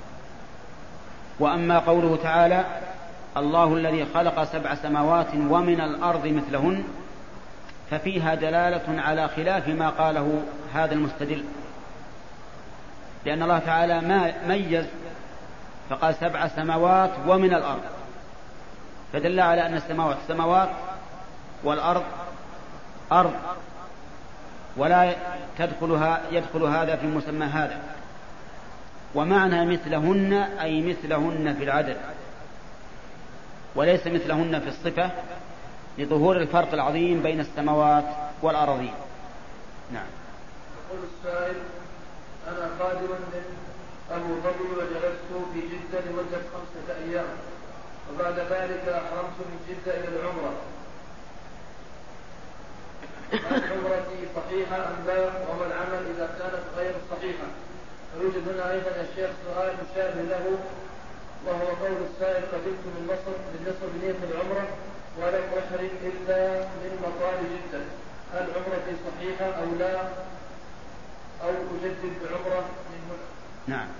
وأما قوله تعالى: الله الذي خلق سبع سماوات ومن الأرض مثلهن، ففيها دلالة على خلاف ما قاله هذا المستدل، لأن الله تعالى ما ميز فقال سبع سماوات ومن الأرض، فدل على أن السماوات سماوات والأرض أرض، ولا تدخلها يدخل هذا في مسمى هذا. ومعنى مثلهن أي مثلهن في العدد، وليس مثلهن في الصفة، لظهور الفرق العظيم بين السماوات والأراضين. نعم. يقول السائل: أنا قادم من أبو ظبي وجلست في جدة لمدة خمسة أيام، وبعد ذلك أحرمت من جدة إلى العمرة. هل عمرتي صحيحة أم لا؟ وما العمل إذا كانت غير صحيحة؟ ويوجد هنا أيضا يا شيخ سؤال مشابه له، وهو قول السائل: قدمت من مصر من مصر بنية العمرة ولم أحرم إلا من مطار جدة، هل عمرتي صحيحة أو لا؟ أو أجدد بعمرة من هنا؟ نعم،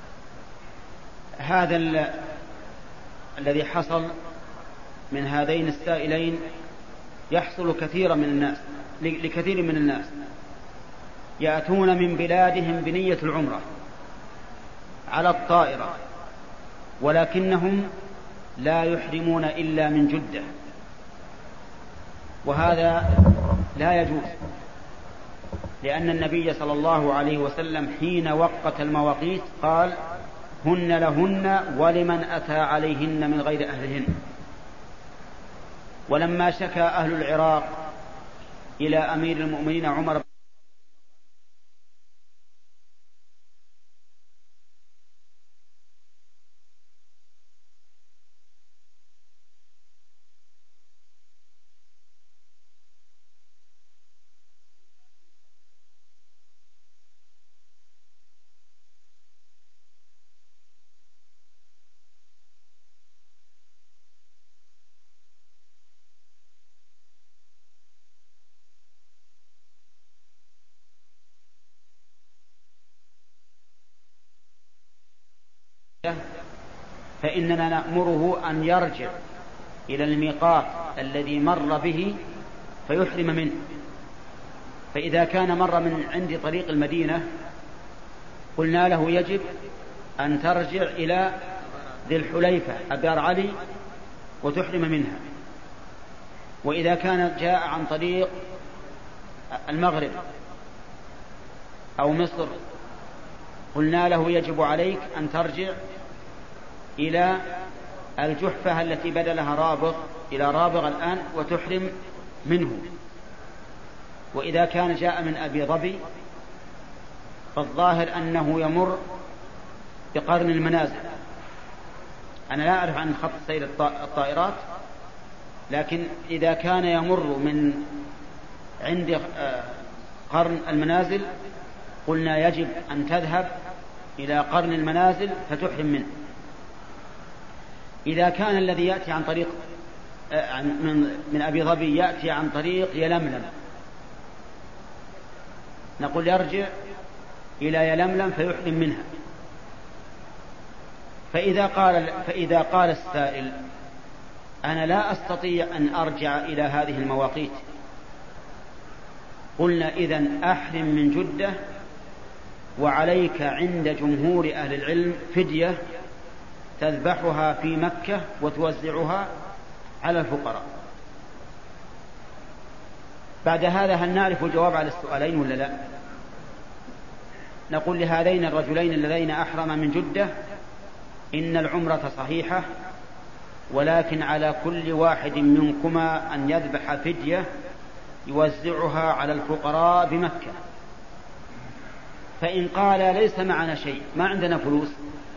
هذا ال... الذي حصل من هذين السائلين يحصل كثيرا من الناس لكثير من الناس يأتون من بلادهم بنية العمرة على الطائرة، ولكنهم لا يحرمون إلا من جدة، وهذا لا يجوز، لأن النبي صلى الله عليه وسلم حين وقت المواقيت قال: هن لهن ولمن أتى عليهن من غير أهلهن. ولما شكى أهل العراق إلى أمير المؤمنين عمر فإننا نأمره أن يرجع إلى الميقات الذي مر به فيحرم منه. فإذا كان مر من عند طريق المدينة قلنا له: يجب أن ترجع إلى ذي الحليفة أبيار علي وتحرم منها. وإذا كان جاء عن طريق المغرب أو مصر قلنا له: يجب عليك أن ترجع إلى الجحفة التي بدلها رابغ إلى رابغ الآن وتحرم منه. وإذا كان جاء من أبي ظبي فالظاهر أنه يمر بقرن المنازل. أنا لا أعرف عن خط سير الطائرات، لكن إذا كان يمر من عند قرن المنازل قلنا يجب أن تذهب إلى قرن المنازل فتحرم منه. إذا كان الذي يأتي عن طريق من, من أبي ظبي يأتي عن طريق يلملم نقول يرجع إلى يلملم فيحرم منها. فإذا قال, فإذا قال السائل: أنا لا أستطيع أن أرجع إلى هذه المواقيت، قلنا: إذن أحرم من جدة، وعليك عند جمهور أهل العلم فدية تذبحها في مكة وتوزعها على الفقراء. بعد هذا هل نعرف الجواب على السؤالين ولا لا؟ نقول لهذين الرجلين اللذين أحرم من جدة: إن العمرة صحيحة، ولكن على كل واحد منكما أن يذبح فدية يوزعها على الفقراء بمكة. فإن قال: ليس معنا شيء، ما عندنا فلوس،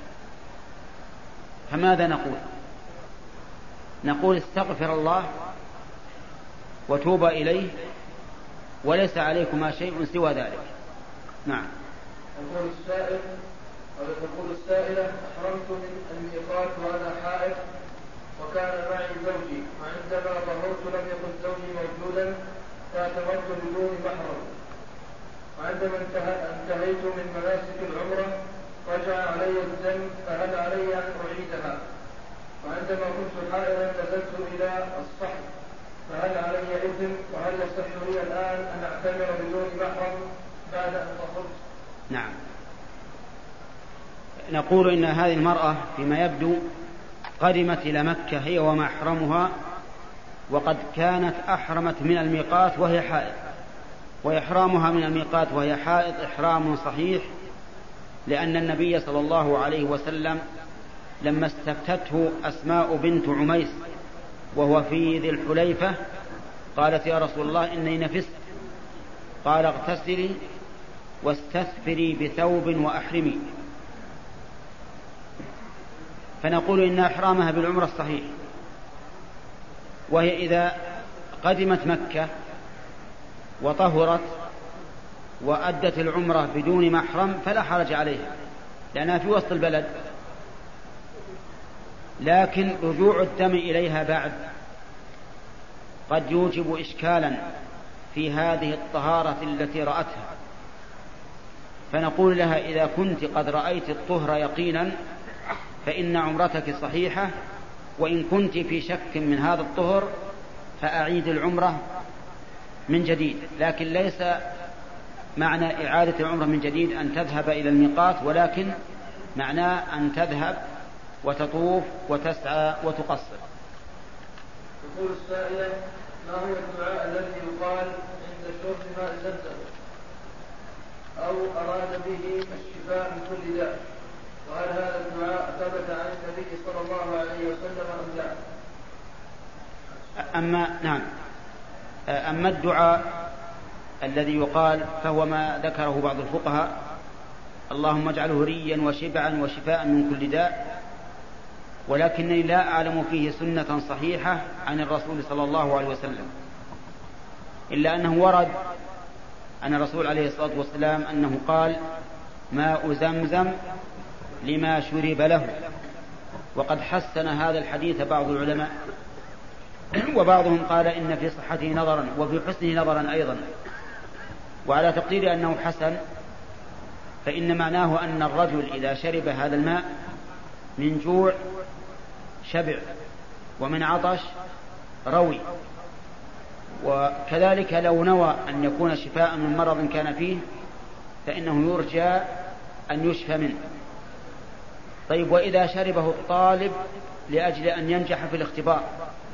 فماذا نقول؟ نقول: استغفر الله وتوب إليه وليس عليكما شيء سوى ذلك. نعم. يقول السائل أو تقول السائلة: أحرمت من الميقات وأنا حائض وكان معي زوجي، وعندما ظهرت لم يكن زوجي موجودا فاعتمرت بدون محرم، وعندما انتهيت من مناسك العمرة رجع علي الدم، فهل علي أن أعيدها؟ وعندما كنت حائضا نزلت إلى الصحن، فهل علي إثم؟ وهل يصح لي الآن أن أعتمر بدون محرم بعد أن طهرت؟ نعم. نقول إن هذه المرأة فيما يبدو قدمت إلى مكة هي ومحرمها، وقد كانت أحرمت من الميقات وهي حائض، وإحرامها من الميقات وهي حائض إحرام صحيح، لأن النبي صلى الله عليه وسلم لما استفتته أسماء بنت عميس وهو في ذي الحليفة قالت: يا رسول الله إني نفست، قال: اغتسلي واستثفري بثوب وأحرمي. فنقول إن إحرامها بالعمرة الصحيح، وهي إذا قدمت مكة وطهرت وأدت العمرة بدون محرم فلا حرج عليها لأنها في وسط البلد. لكن رجوع الدم إليها بعد قد يوجب إشكالا في هذه الطهارة التي رأتها، فنقول لها إذا كنت قد رأيت الطهر يقينا فإن عمرتك صحيحة، وإن كنت في شك من هذا الطهر فأعيد العمرة من جديد. لكن ليس معنى إعادة العمرة من جديد أن تذهب إلى الميقات، ولكن معناه أن تذهب وتطوف وتسعى وتقصر. يقول السائل: ما هو الدعاء الذي يقال عند شرب ماء زمزم أو أراد به الشفاء من كل داء؟ وهل هذا الدعاء ثبت عن النبي صلى الله عليه وسلم أم لا؟ أما نعم أما الدعاء الذي يقال فهو ما ذكره بعض الفقهاء: اللهم اجعله ريا وشبعا وشفاء من كل داء، ولكنني لا أعلم فيه سنة صحيحة عن الرسول صلى الله عليه وسلم، إلا أنه ورد عن الرسول عليه الصلاة والسلام أنه قال: ماء زمزم لما شرب له. وقد حسن هذا الحديث بعض العلماء، وبعضهم قال إن في صحته نظرا وفي حسنه نظرا أيضا. وعلى تقدير أنه حسن فإن معناه أن الرجل إذا شرب هذا الماء من جوع شبع ومن عطش روي. وكذلك لو نوى أن يكون شفاء من مرض كان فيه فإنه يرجى أن يشفى منه. طيب، وإذا شربه الطالب لأجل أن ينجح في الاختبار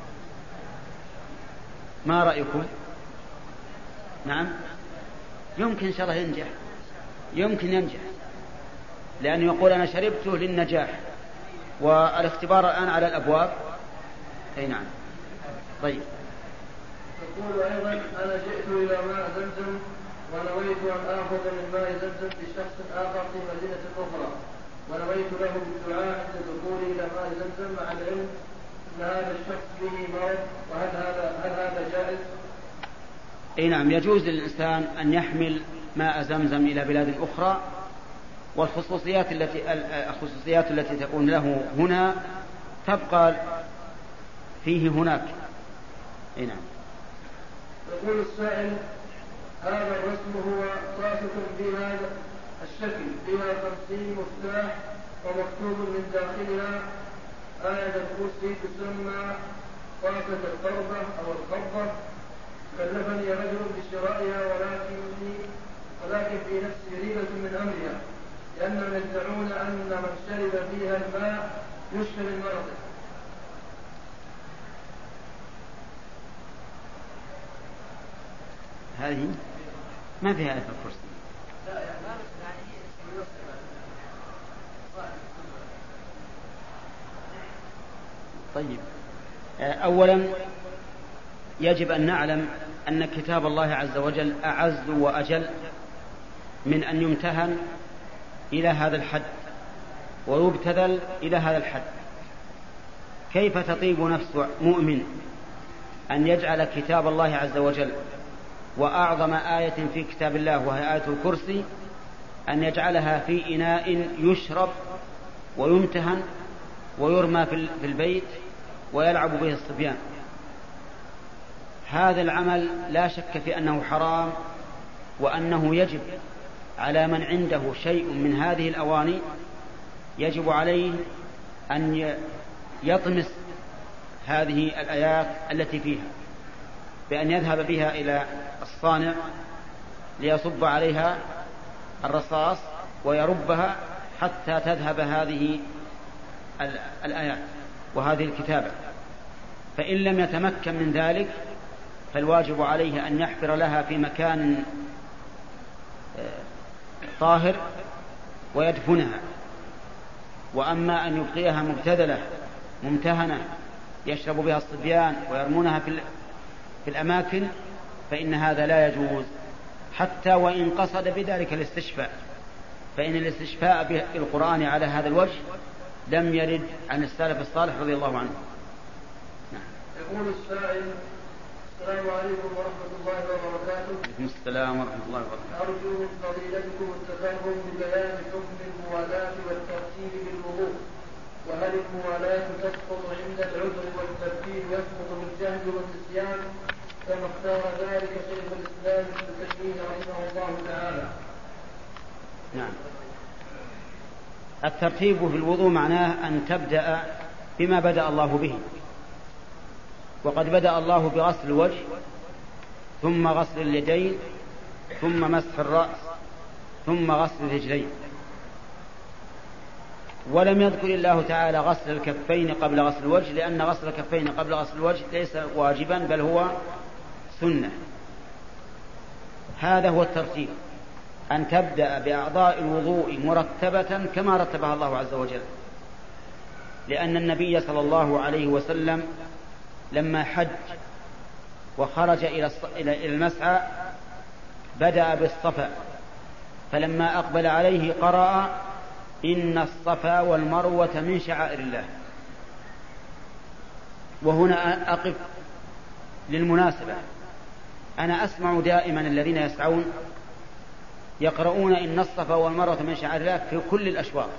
ما رأيكم؟ نعم، يمكن إن شاء الله ينجح، يمكن ينجح، لأنه يقول أنا شربته للنجاح والاختبار الآن على الأبواب. أي نعم. طيب، يقول أيضا: أنا جئت إلى ماء زمزم ونويت أن آخذ من ماء زمزم بشخص آخر في مدينة أخرى، ونويت له بالدعاء عند دخولي إلى ماء زمزم مع العلم أن هذا الشخص به مرض، وهل هذا هل هذا جائز؟ أي نعم، يجوز للإنسان أن يحمل ماء زمزم إلى بلاد أخرى، والخصوصيات التي الخصوصيات التي تكون له هنا تبقى فيه هناك. أي نعم. يقول السائل: هذا الرسم هو طاسة بهذا الشكل فيها خمسين مفتاح ومكتوب من داخلها آية الكرسي تسمى طاسة القربة أو القبضة. كلفني رجل بشرائها ولكن ولكن في نفسي ريبة من أمرها، لأنهم يدعون أن من شرب فيها الماء يشفى من مرضه. هذه ما فيها آية الكرسي. طيب، أولا يجب أن نعلم أن كتاب الله عز وجل أعز وأجل من أن يمتهن إلى هذا الحد ويبتذل إلى هذا الحد. كيف تطيب نفس مؤمن أن يجعل كتاب الله عز وجل وأعظم آية في كتاب الله وهي آية الكرسي أن يجعلها في إناء يشرب ويمتهن ويرمى في البيت ويلعب به الصبيان؟ هذا العمل لا شك في أنه حرام، وأنه يجب على من عنده شيء من هذه الأواني يجب عليه أن يطمس هذه الآيات التي فيها بأن يذهب بها إلى الصانع ليصب عليها الرصاص ويربها حتى تذهب هذه الآيات وهذه الكتابة. فإن لم يتمكن من ذلك فالواجب عليه أن يحفر لها في مكان طاهر ويدفنها. وأما أن يبقيها مبتذلة ممتهنة يشرب بها الصبيان ويرمونها في الأماكن فإن هذا لا يجوز حتى وإن قصد بذلك الاستشفاء، فإن الاستشفاء بالقرآن على هذا الوجه لم يرد عن السلف الصالح رضي الله عنه. نعم. يقول السائل: السلام عليكم ورحمة الله وبركاته. وعليكم السلام ورحمة الله وبركاته. أرجو من فضيلتكم التفاهم ببيان حكم الموالاة والترتيب بالوضوء، وهل الموالاة تسقط عند العذر والترتيب يسقط بالجهل والنسيان كما اختار ذلك شيخ الإسلام ابن تيمية رحمه الله تعالى؟ نعم. الترتيب في الوضوء معناه أن تبدأ بما بدأ الله به، وقد بدأ الله بغسل الوجه ثم غسل اليدين ثم مسح الرأس ثم غسل الرجلين، ولم يذكر الله تعالى غسل الكفين قبل غسل الوجه، لأن غسل الكفين قبل غسل الوجه ليس واجبا بل هو سنة. هذا هو الترتيب، أن تبدأ بأعضاء الوضوء مرتبة كما رتبها الله عز وجل، لأن النبي صلى الله عليه وسلم لما حج وخرج إلى المسعى بدأ بالصفا، فلما أقبل عليه قرأ: إن الصفا والمروة من شعائر الله. وهنا أقف للمناسبة، أنا أسمع دائما الذين يسعون يقرؤون إن الصفا والمروة من شعائر الله في كل الأشواط،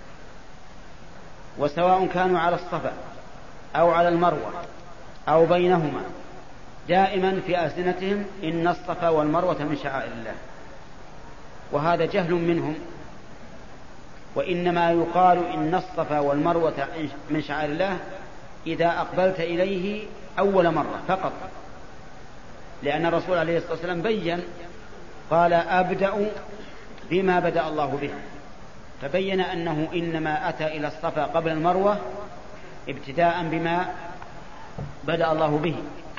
وسواء كانوا على الصفا أو على المروة أو بينهما، دائما في ألسنتهم إن الصفا والمروة من شعائر الله، وهذا جهل منهم. وإنما يقال إن الصفا والمروة من شعائر الله إذا أقبلت إليه أول مرة فقط، لأن الرسول عليه الصلاة والسلام بيّن قال: أبدأ بما بدأ الله به، فبين أنه إنما أتى إلى الصفا قبل المروة ابتداء بما بدأ الله به.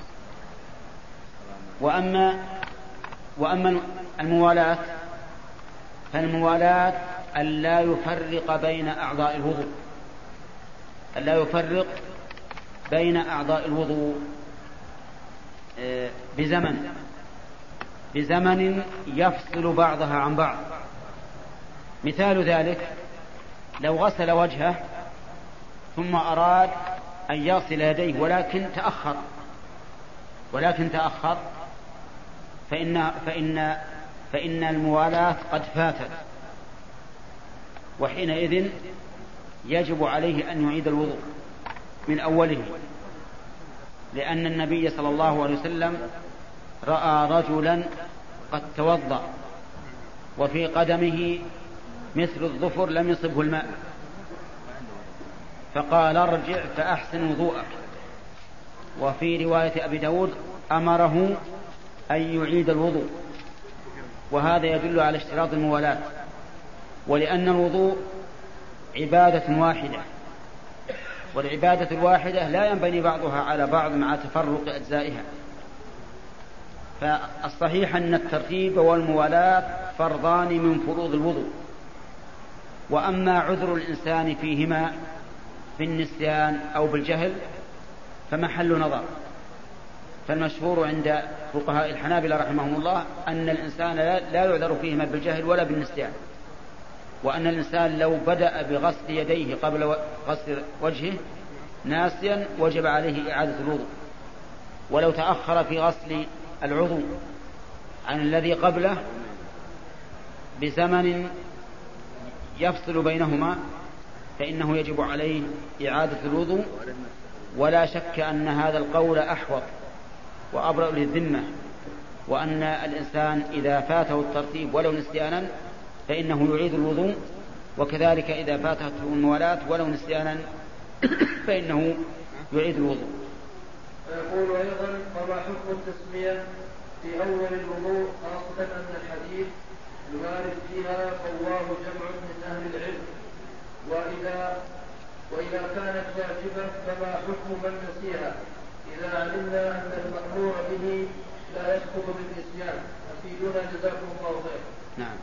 وأما وأما الموالاة فالموالاة أن لا يفرق بين أعضاء الوضوء، أن لا يفرق بين أعضاء الوضوء بزمن بزمن يفصل بعضها عن بعض. مثال ذلك: لو غسل وجهه ثم أراد أن يغسل يديه ولكن تأخر ولكن تأخر فإن فإن فإن الموالاة قد فاتت، وحينئذ يجب عليه أن يعيد الوضوء من أوله، لأن النبي صلى الله عليه وسلم رأى رجلا قد توضأ وفي قدمه مثل الظفر لم يصبه الماء، فقال: ارجع فأحسن وضوءك. وفي رواية أبي داود أمره أن يعيد الوضوء، وهذا يدل على اشتراط الموالاة، ولأن الوضوء عبادة واحدة، والعبادة الواحدة لا ينبني بعضها على بعض مع تفرق أجزائها. فالصحيح أن الترتيب والموالاة فرضان من فروض الوضوء. وأما عذر الإنسان فيهما بالنسيان أو بالجهل فمحل نظر، فالمشهور عند فقهاء الحنابلة رحمهم الله أن الإنسان لا يعذر فيهما بالجهل ولا بالنسيان، وأن الإنسان لو بدأ بغسل يديه قبل غسل وجهه ناسيا وجب عليه إعادة الوضوء، ولو تأخر في غسل العضو عن الذي قبله بزمن يفصل بينهما فإنه يجب عليه إعادة الوضوء. ولا شك أن هذا القول أحوط وأبرأ للذمة، وأن الإنسان إذا فاته الترتيب ولو نسيانا فإنه يعيد الوضوء، وكذلك إذا فاته الموالاة ولو نسيانا فإنه يعيد الوضوء. ويقول أيضا: فما حكم التسمية في أول الوضوء، خاصة أن الحديث الوارد فيها فواه جمع من أهل العلم، وإذا وإذا كانت واجبة فما حكم من نسيها إذا علمنا أن المأمور به لا يسقط بالنسيان؟ أفيدونا جزاكم الله خير. نعم.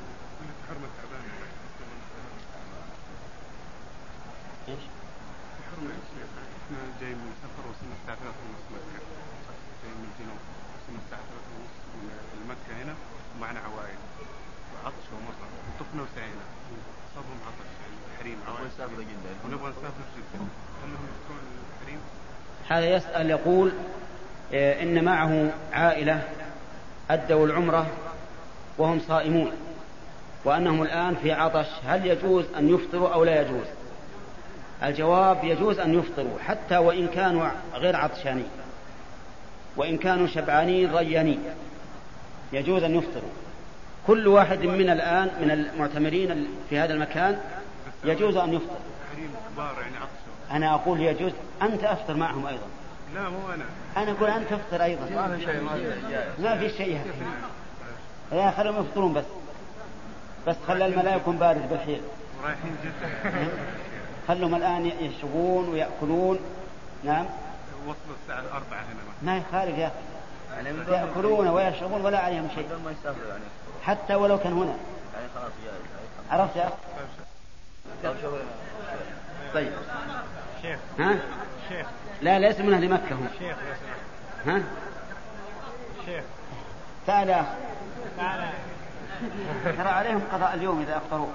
ايش؟ حرمة جاي من سفر وسنة ثلاثة ونص مكة، جاي من الجنوب من الساعة ثلاثة ونص من مكة هنا ومعنا عوائل وعطش ومطر وطفنا وسعينا صابهم عطش يعني الحريم عوائل ونبغى نسافر جدا هل هم يذكرون الحريم؟ هذا يسأل يقول إن معه عائلة أدوا العمرة وهم صائمون وأنهم الآن في عطش، هل يجوز أن يفطروا أو لا يجوز؟ الجواب يجوز أن يفطروا حتى وإن كانوا غير عطشانين، وإن كانوا شبعانين ريانين يجوز أن يفطروا. كل واحد من الآن من المعتمرين في هذا المكان يجوز أن يفطر. أنا أقول يجوز، أنت أفطر معهم أيضا. لا مو أنا أنا أقول أنت تفطر أيضا. ما في شيء ما في ما في شيء يا خلهم يفطرون بس بس خلى الملاء يكون بارد بالحيل. رايحين جدا خلهم الآن يشربون ويأكلون. نعم وصلوا الساعة الأربعة هنا ما يخالف يا أخي، يأكلون ويشربون ولا عليهم شيء حتى ولو كان هنا. عرفت يا أخي؟ طيب شيخ ها شيخ لا ليس من أهل مكة هم. شيخ ها شيخ تعال يا أخي تعال ترى عليهم قضاء اليوم إذا أفطروا.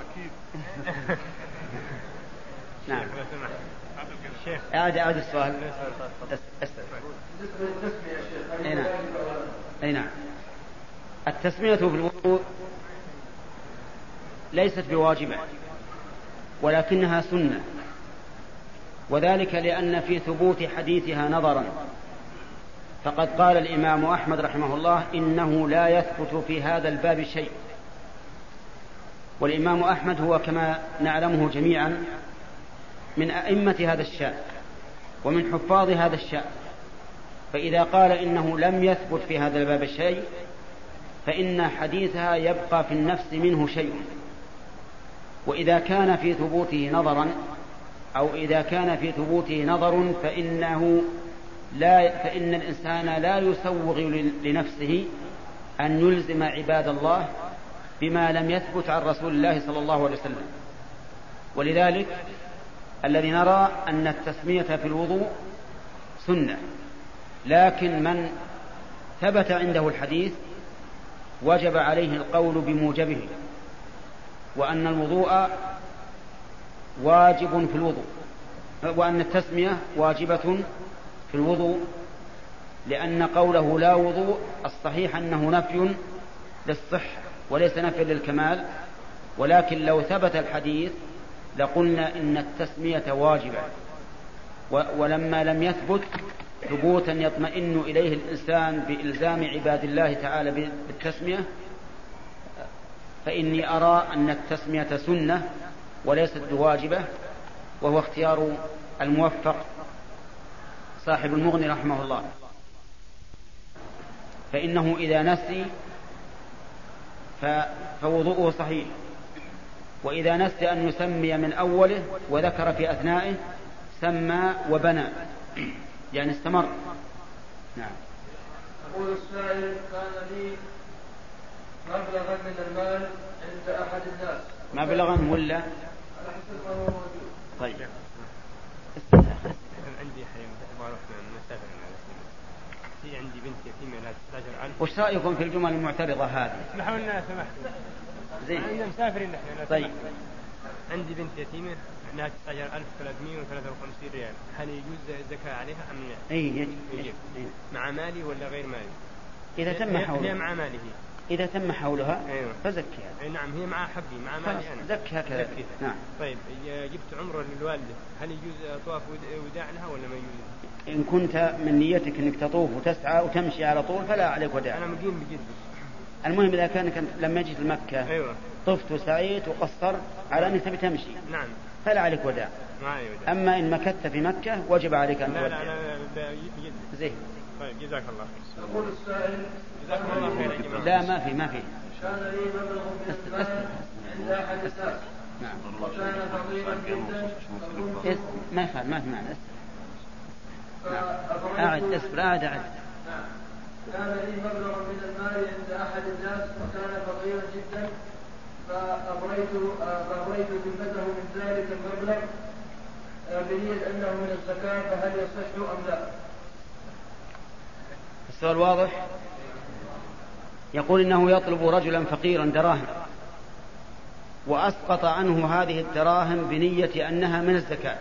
نعم شيخ أعد أعد السؤال. أسأل. أي نعم أي نعم التسمية في الوضوء ليست بواجبة ولكنها سنة، وذلك لأن في ثبوت حديثها نظرا، فقد قال الإمام أحمد رحمه الله إنه لا يثبت في هذا الباب شيء. والإمام أحمد هو كما نعلمه جميعا من أئمة هذا الشأن ومن حفاظ هذا الشأن، فإذا قال إنه لم يثبت في هذا الباب شيء فإن حديثها يبقى في النفس منه شيء. وإذا كان في ثبوته نظرا أو إذا كان في ثبوته نظر فإنه لا فإن الإنسان لا يسوغ لنفسه أن يلزم عباد الله بما لم يثبت عن رسول الله صلى الله عليه وسلم. ولذلك الذي نرى أن التسمية في الوضوء سنة، لكن من ثبت عنده الحديث وجب عليه القول بموجبه، وأن الوضوء واجب في الوضوء، وأن التسمية واجبة في الوضوء، لأن قوله لا وضوء الصحيح أنه نفي للصحة وليس نفي للكمال. ولكن لو ثبت الحديث لقلنا إن التسمية واجبة، ولما لم يثبت ثبوتا يطمئن إليه الإنسان بإلزام عباد الله تعالى بالتسمية، فإني أرى أن التسمية سنة وليست بواجبة، وهو اختيار الموفق صاحب المغني رحمه الله، فإنه إذا نسي فوضوءه صحيح، وإذا نسي أن يسمي من أوله وذكر في أثنائه سمى وبنى يعني استمر. نعم. يقول السائل كان لي مبلغا من المال عند أحد الناس. مبلغا ولا؟ على حسب ما هو موجود. طيب. عندي حين ما أروح مسافر في عندي بنت يتيمة لها ستة عشر ألف. وش رأيكم في الجمل المعترضة هذه؟ اسمحوا لنا سمحت. زين. عندنا مسافرين نحن. طيب. عندي بنت يتيمة لها تسعة عشر ألف وثلاثمائة وثلاثة وخمسين ريال، هل يجوز الزكاة عليها أم لا؟ أي يجب. يجب. مع مالي ولا غير مالي؟ إذا تم حولها. هي مع ماله. إذا تم حولها أيوة. فزكها. أي نعم هي مع حبي مع مالي أنا. زكها كذا. نعم. طيب جبت عمرة للوالدة، هل يجوز طواف وداع لها ولا ما يجوز؟ إن كنت من نيتك أنك تطوف وتسعى وتمشي على طول فلا عليك وداع. أنا مقيم بجد. المهم إذا كان لما جيت المكة أيوة. طفت وسعيت وقصرت على أنك تبي تمشي. نعم. فلا عليك وداع. ما علي وداع. أما إن مكثت في مكة وجب عليك أن تودع. لا لا لا بجد. زين. طيب جزاك الله خير. يقول السائل جزاكم الله خير يا جماعة. لا ما في ما في. كان لي مبلغ من المال عند أحد الناس. نعم. وكان فقيرا جدا. اس ما يخالف ما في معنى. فأبريت- أعد اصبر أعد أعد. نعم. كان لي مبلغ من المال عند أحد الناس وكان فقيرا جدا، فأبريت فأبريت ذمته من ذلك المبلغ بنية أنه من الزكاة، فهل يصح أم لا؟ السؤال واضح؟ يقول إنه يطلب رجلا فقيرا دراهم وأسقط عنه هذه الدراهم بنية أنها من الزكاة.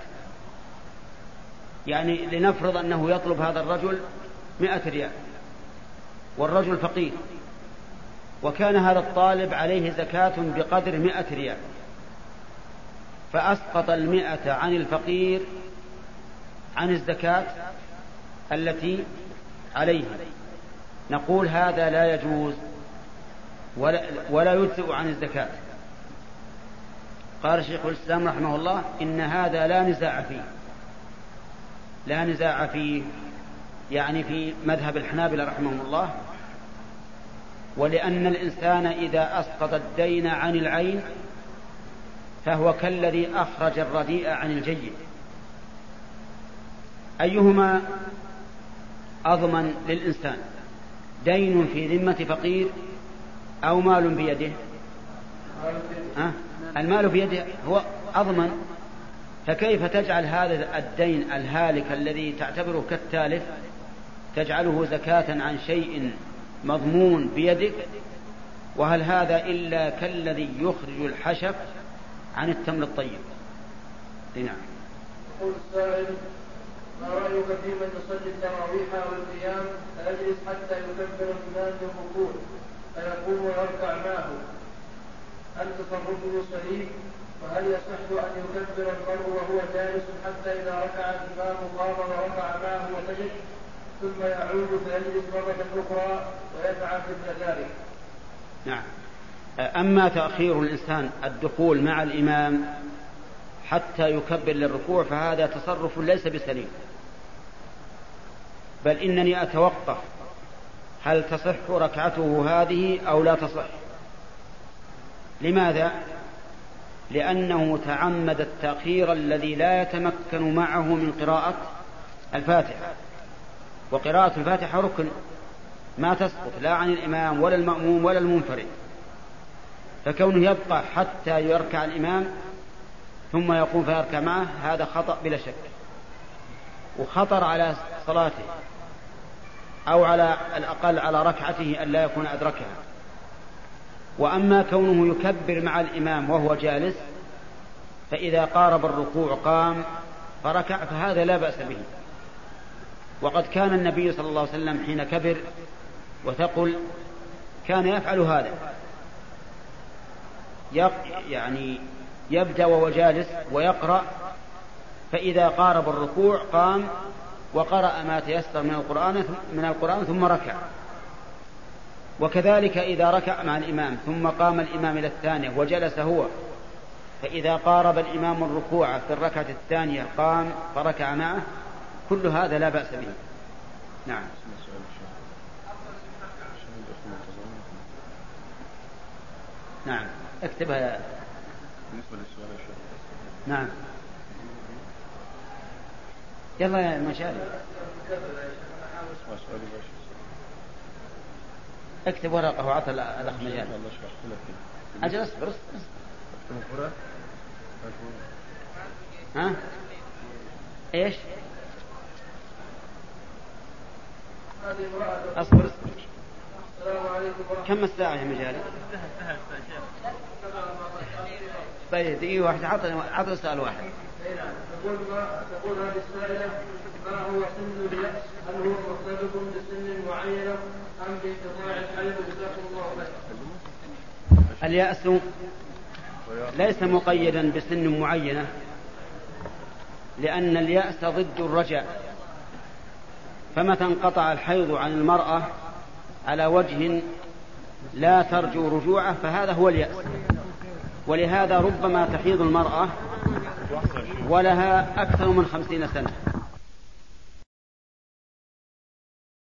يعني لنفرض أنه يطلب هذا الرجل مئة ريال والرجل فقير، وكان هذا الطالب عليه زكاة بقدر مئة ريال، فأسقط المئة عن الفقير عن الزكاة التي عليه، نقول هذا لا يجوز ولا, ولا يجزئ عن الزكاة. قال شيخ الإسلام رحمه الله إن هذا لا نزاع فيه، لا نزاع فيه يعني في مذهب الحنابلة رحمهم الله، ولأن الإنسان إذا أسقط الدين عن العين فهو كالذي أخرج الرديء عن الجيد. أيهما أضمن للإنسان، دين في ذمة فقير أو مال بيده؟ أه؟ المال بيده هو أضمن، فكيف تجعل هذا الدين الهالك الذي تعتبره كالتالف تجعله زكاة عن شيء مضمون بيدك؟ وهل هذا إلا كالذي يخرج الحشف عن التمر الطيب؟ نعم. يقول السائل: ما رأيك في من يصلي التراويح والقيام فيجلس حتى يكبر الإمام بالركوع فيقوم ويركع معه، هل تصرفه صحيح؟ وهل يصح أن يكبر المرء وهو جالس حتى إذا ركع الإمام قام وركع معه وسجد ثم يعود فيجلس مرة أخرى ويفعل مثل ذلك؟ نعم. أما تأخير الإنسان الدخول مع الإمام حتى يكبر للركوع فهذا تصرف ليس بسليم، بل إنني أتوقف هل تصح ركعته هذه أو لا تصح. لماذا؟ لأنه تعمد التأخير الذي لا يتمكن معه من قراءة الفاتحة، وقراءة الفاتحة ركن ما تسقط لا عن الإمام ولا المأموم ولا المنفرد، فكونه يبقى حتى يركع الإمام ثم يقوم فيركع معه هذا خطأ بلا شك، وخطر على صلاته أو على الأقل على ركعته أن لا يكون أدركها. وأما كونه يكبر مع الإمام وهو جالس فإذا قارب الركوع قام فركع فهذا لا بأس به. وقد كان النبي صلى الله عليه وسلم حين كبر وثقل كان يفعل هذا، يعني يبدأ وهو جالس ويقرأ، فإذا قارب الركوع قام وقرأ ما تيسر من القرآن من القرآن ثم ركع. وكذلك إذا ركع مع الإمام ثم قام الإمام إلى الثانية وجلس هو، فإذا قارب الإمام الركوع في الركعة الثانية قام فركع معه، كل هذا لا بأس به. نعم. نعم اكتبها. بالنسبة للسؤال يا شيخ. نعم يلا يا مشاري اكتب ورقة وعطى الأخ مجال. أجل اصبر اصبر. ها ايش اصبر. كم الساعة يا مجالي؟ طيب دقيقة واحدة، عطى عطى سؤال واحد. تقول ما تقول هذه السائلة: ما هو سن اليأس؟ هل هو مرتبط بسن معينة أم بانقطاع الحيض؟ جزاكم الله خيرا. اليأس ليس مقيدا بسن معينة، لأن اليأس ضد الرجاء، فمتى انقطع الحيض عن المرأة على وجه لا ترجو رجوعه فهذا هو اليأس. ولهذا ربما تحيض المرأة ولها أكثر من خمسين سنة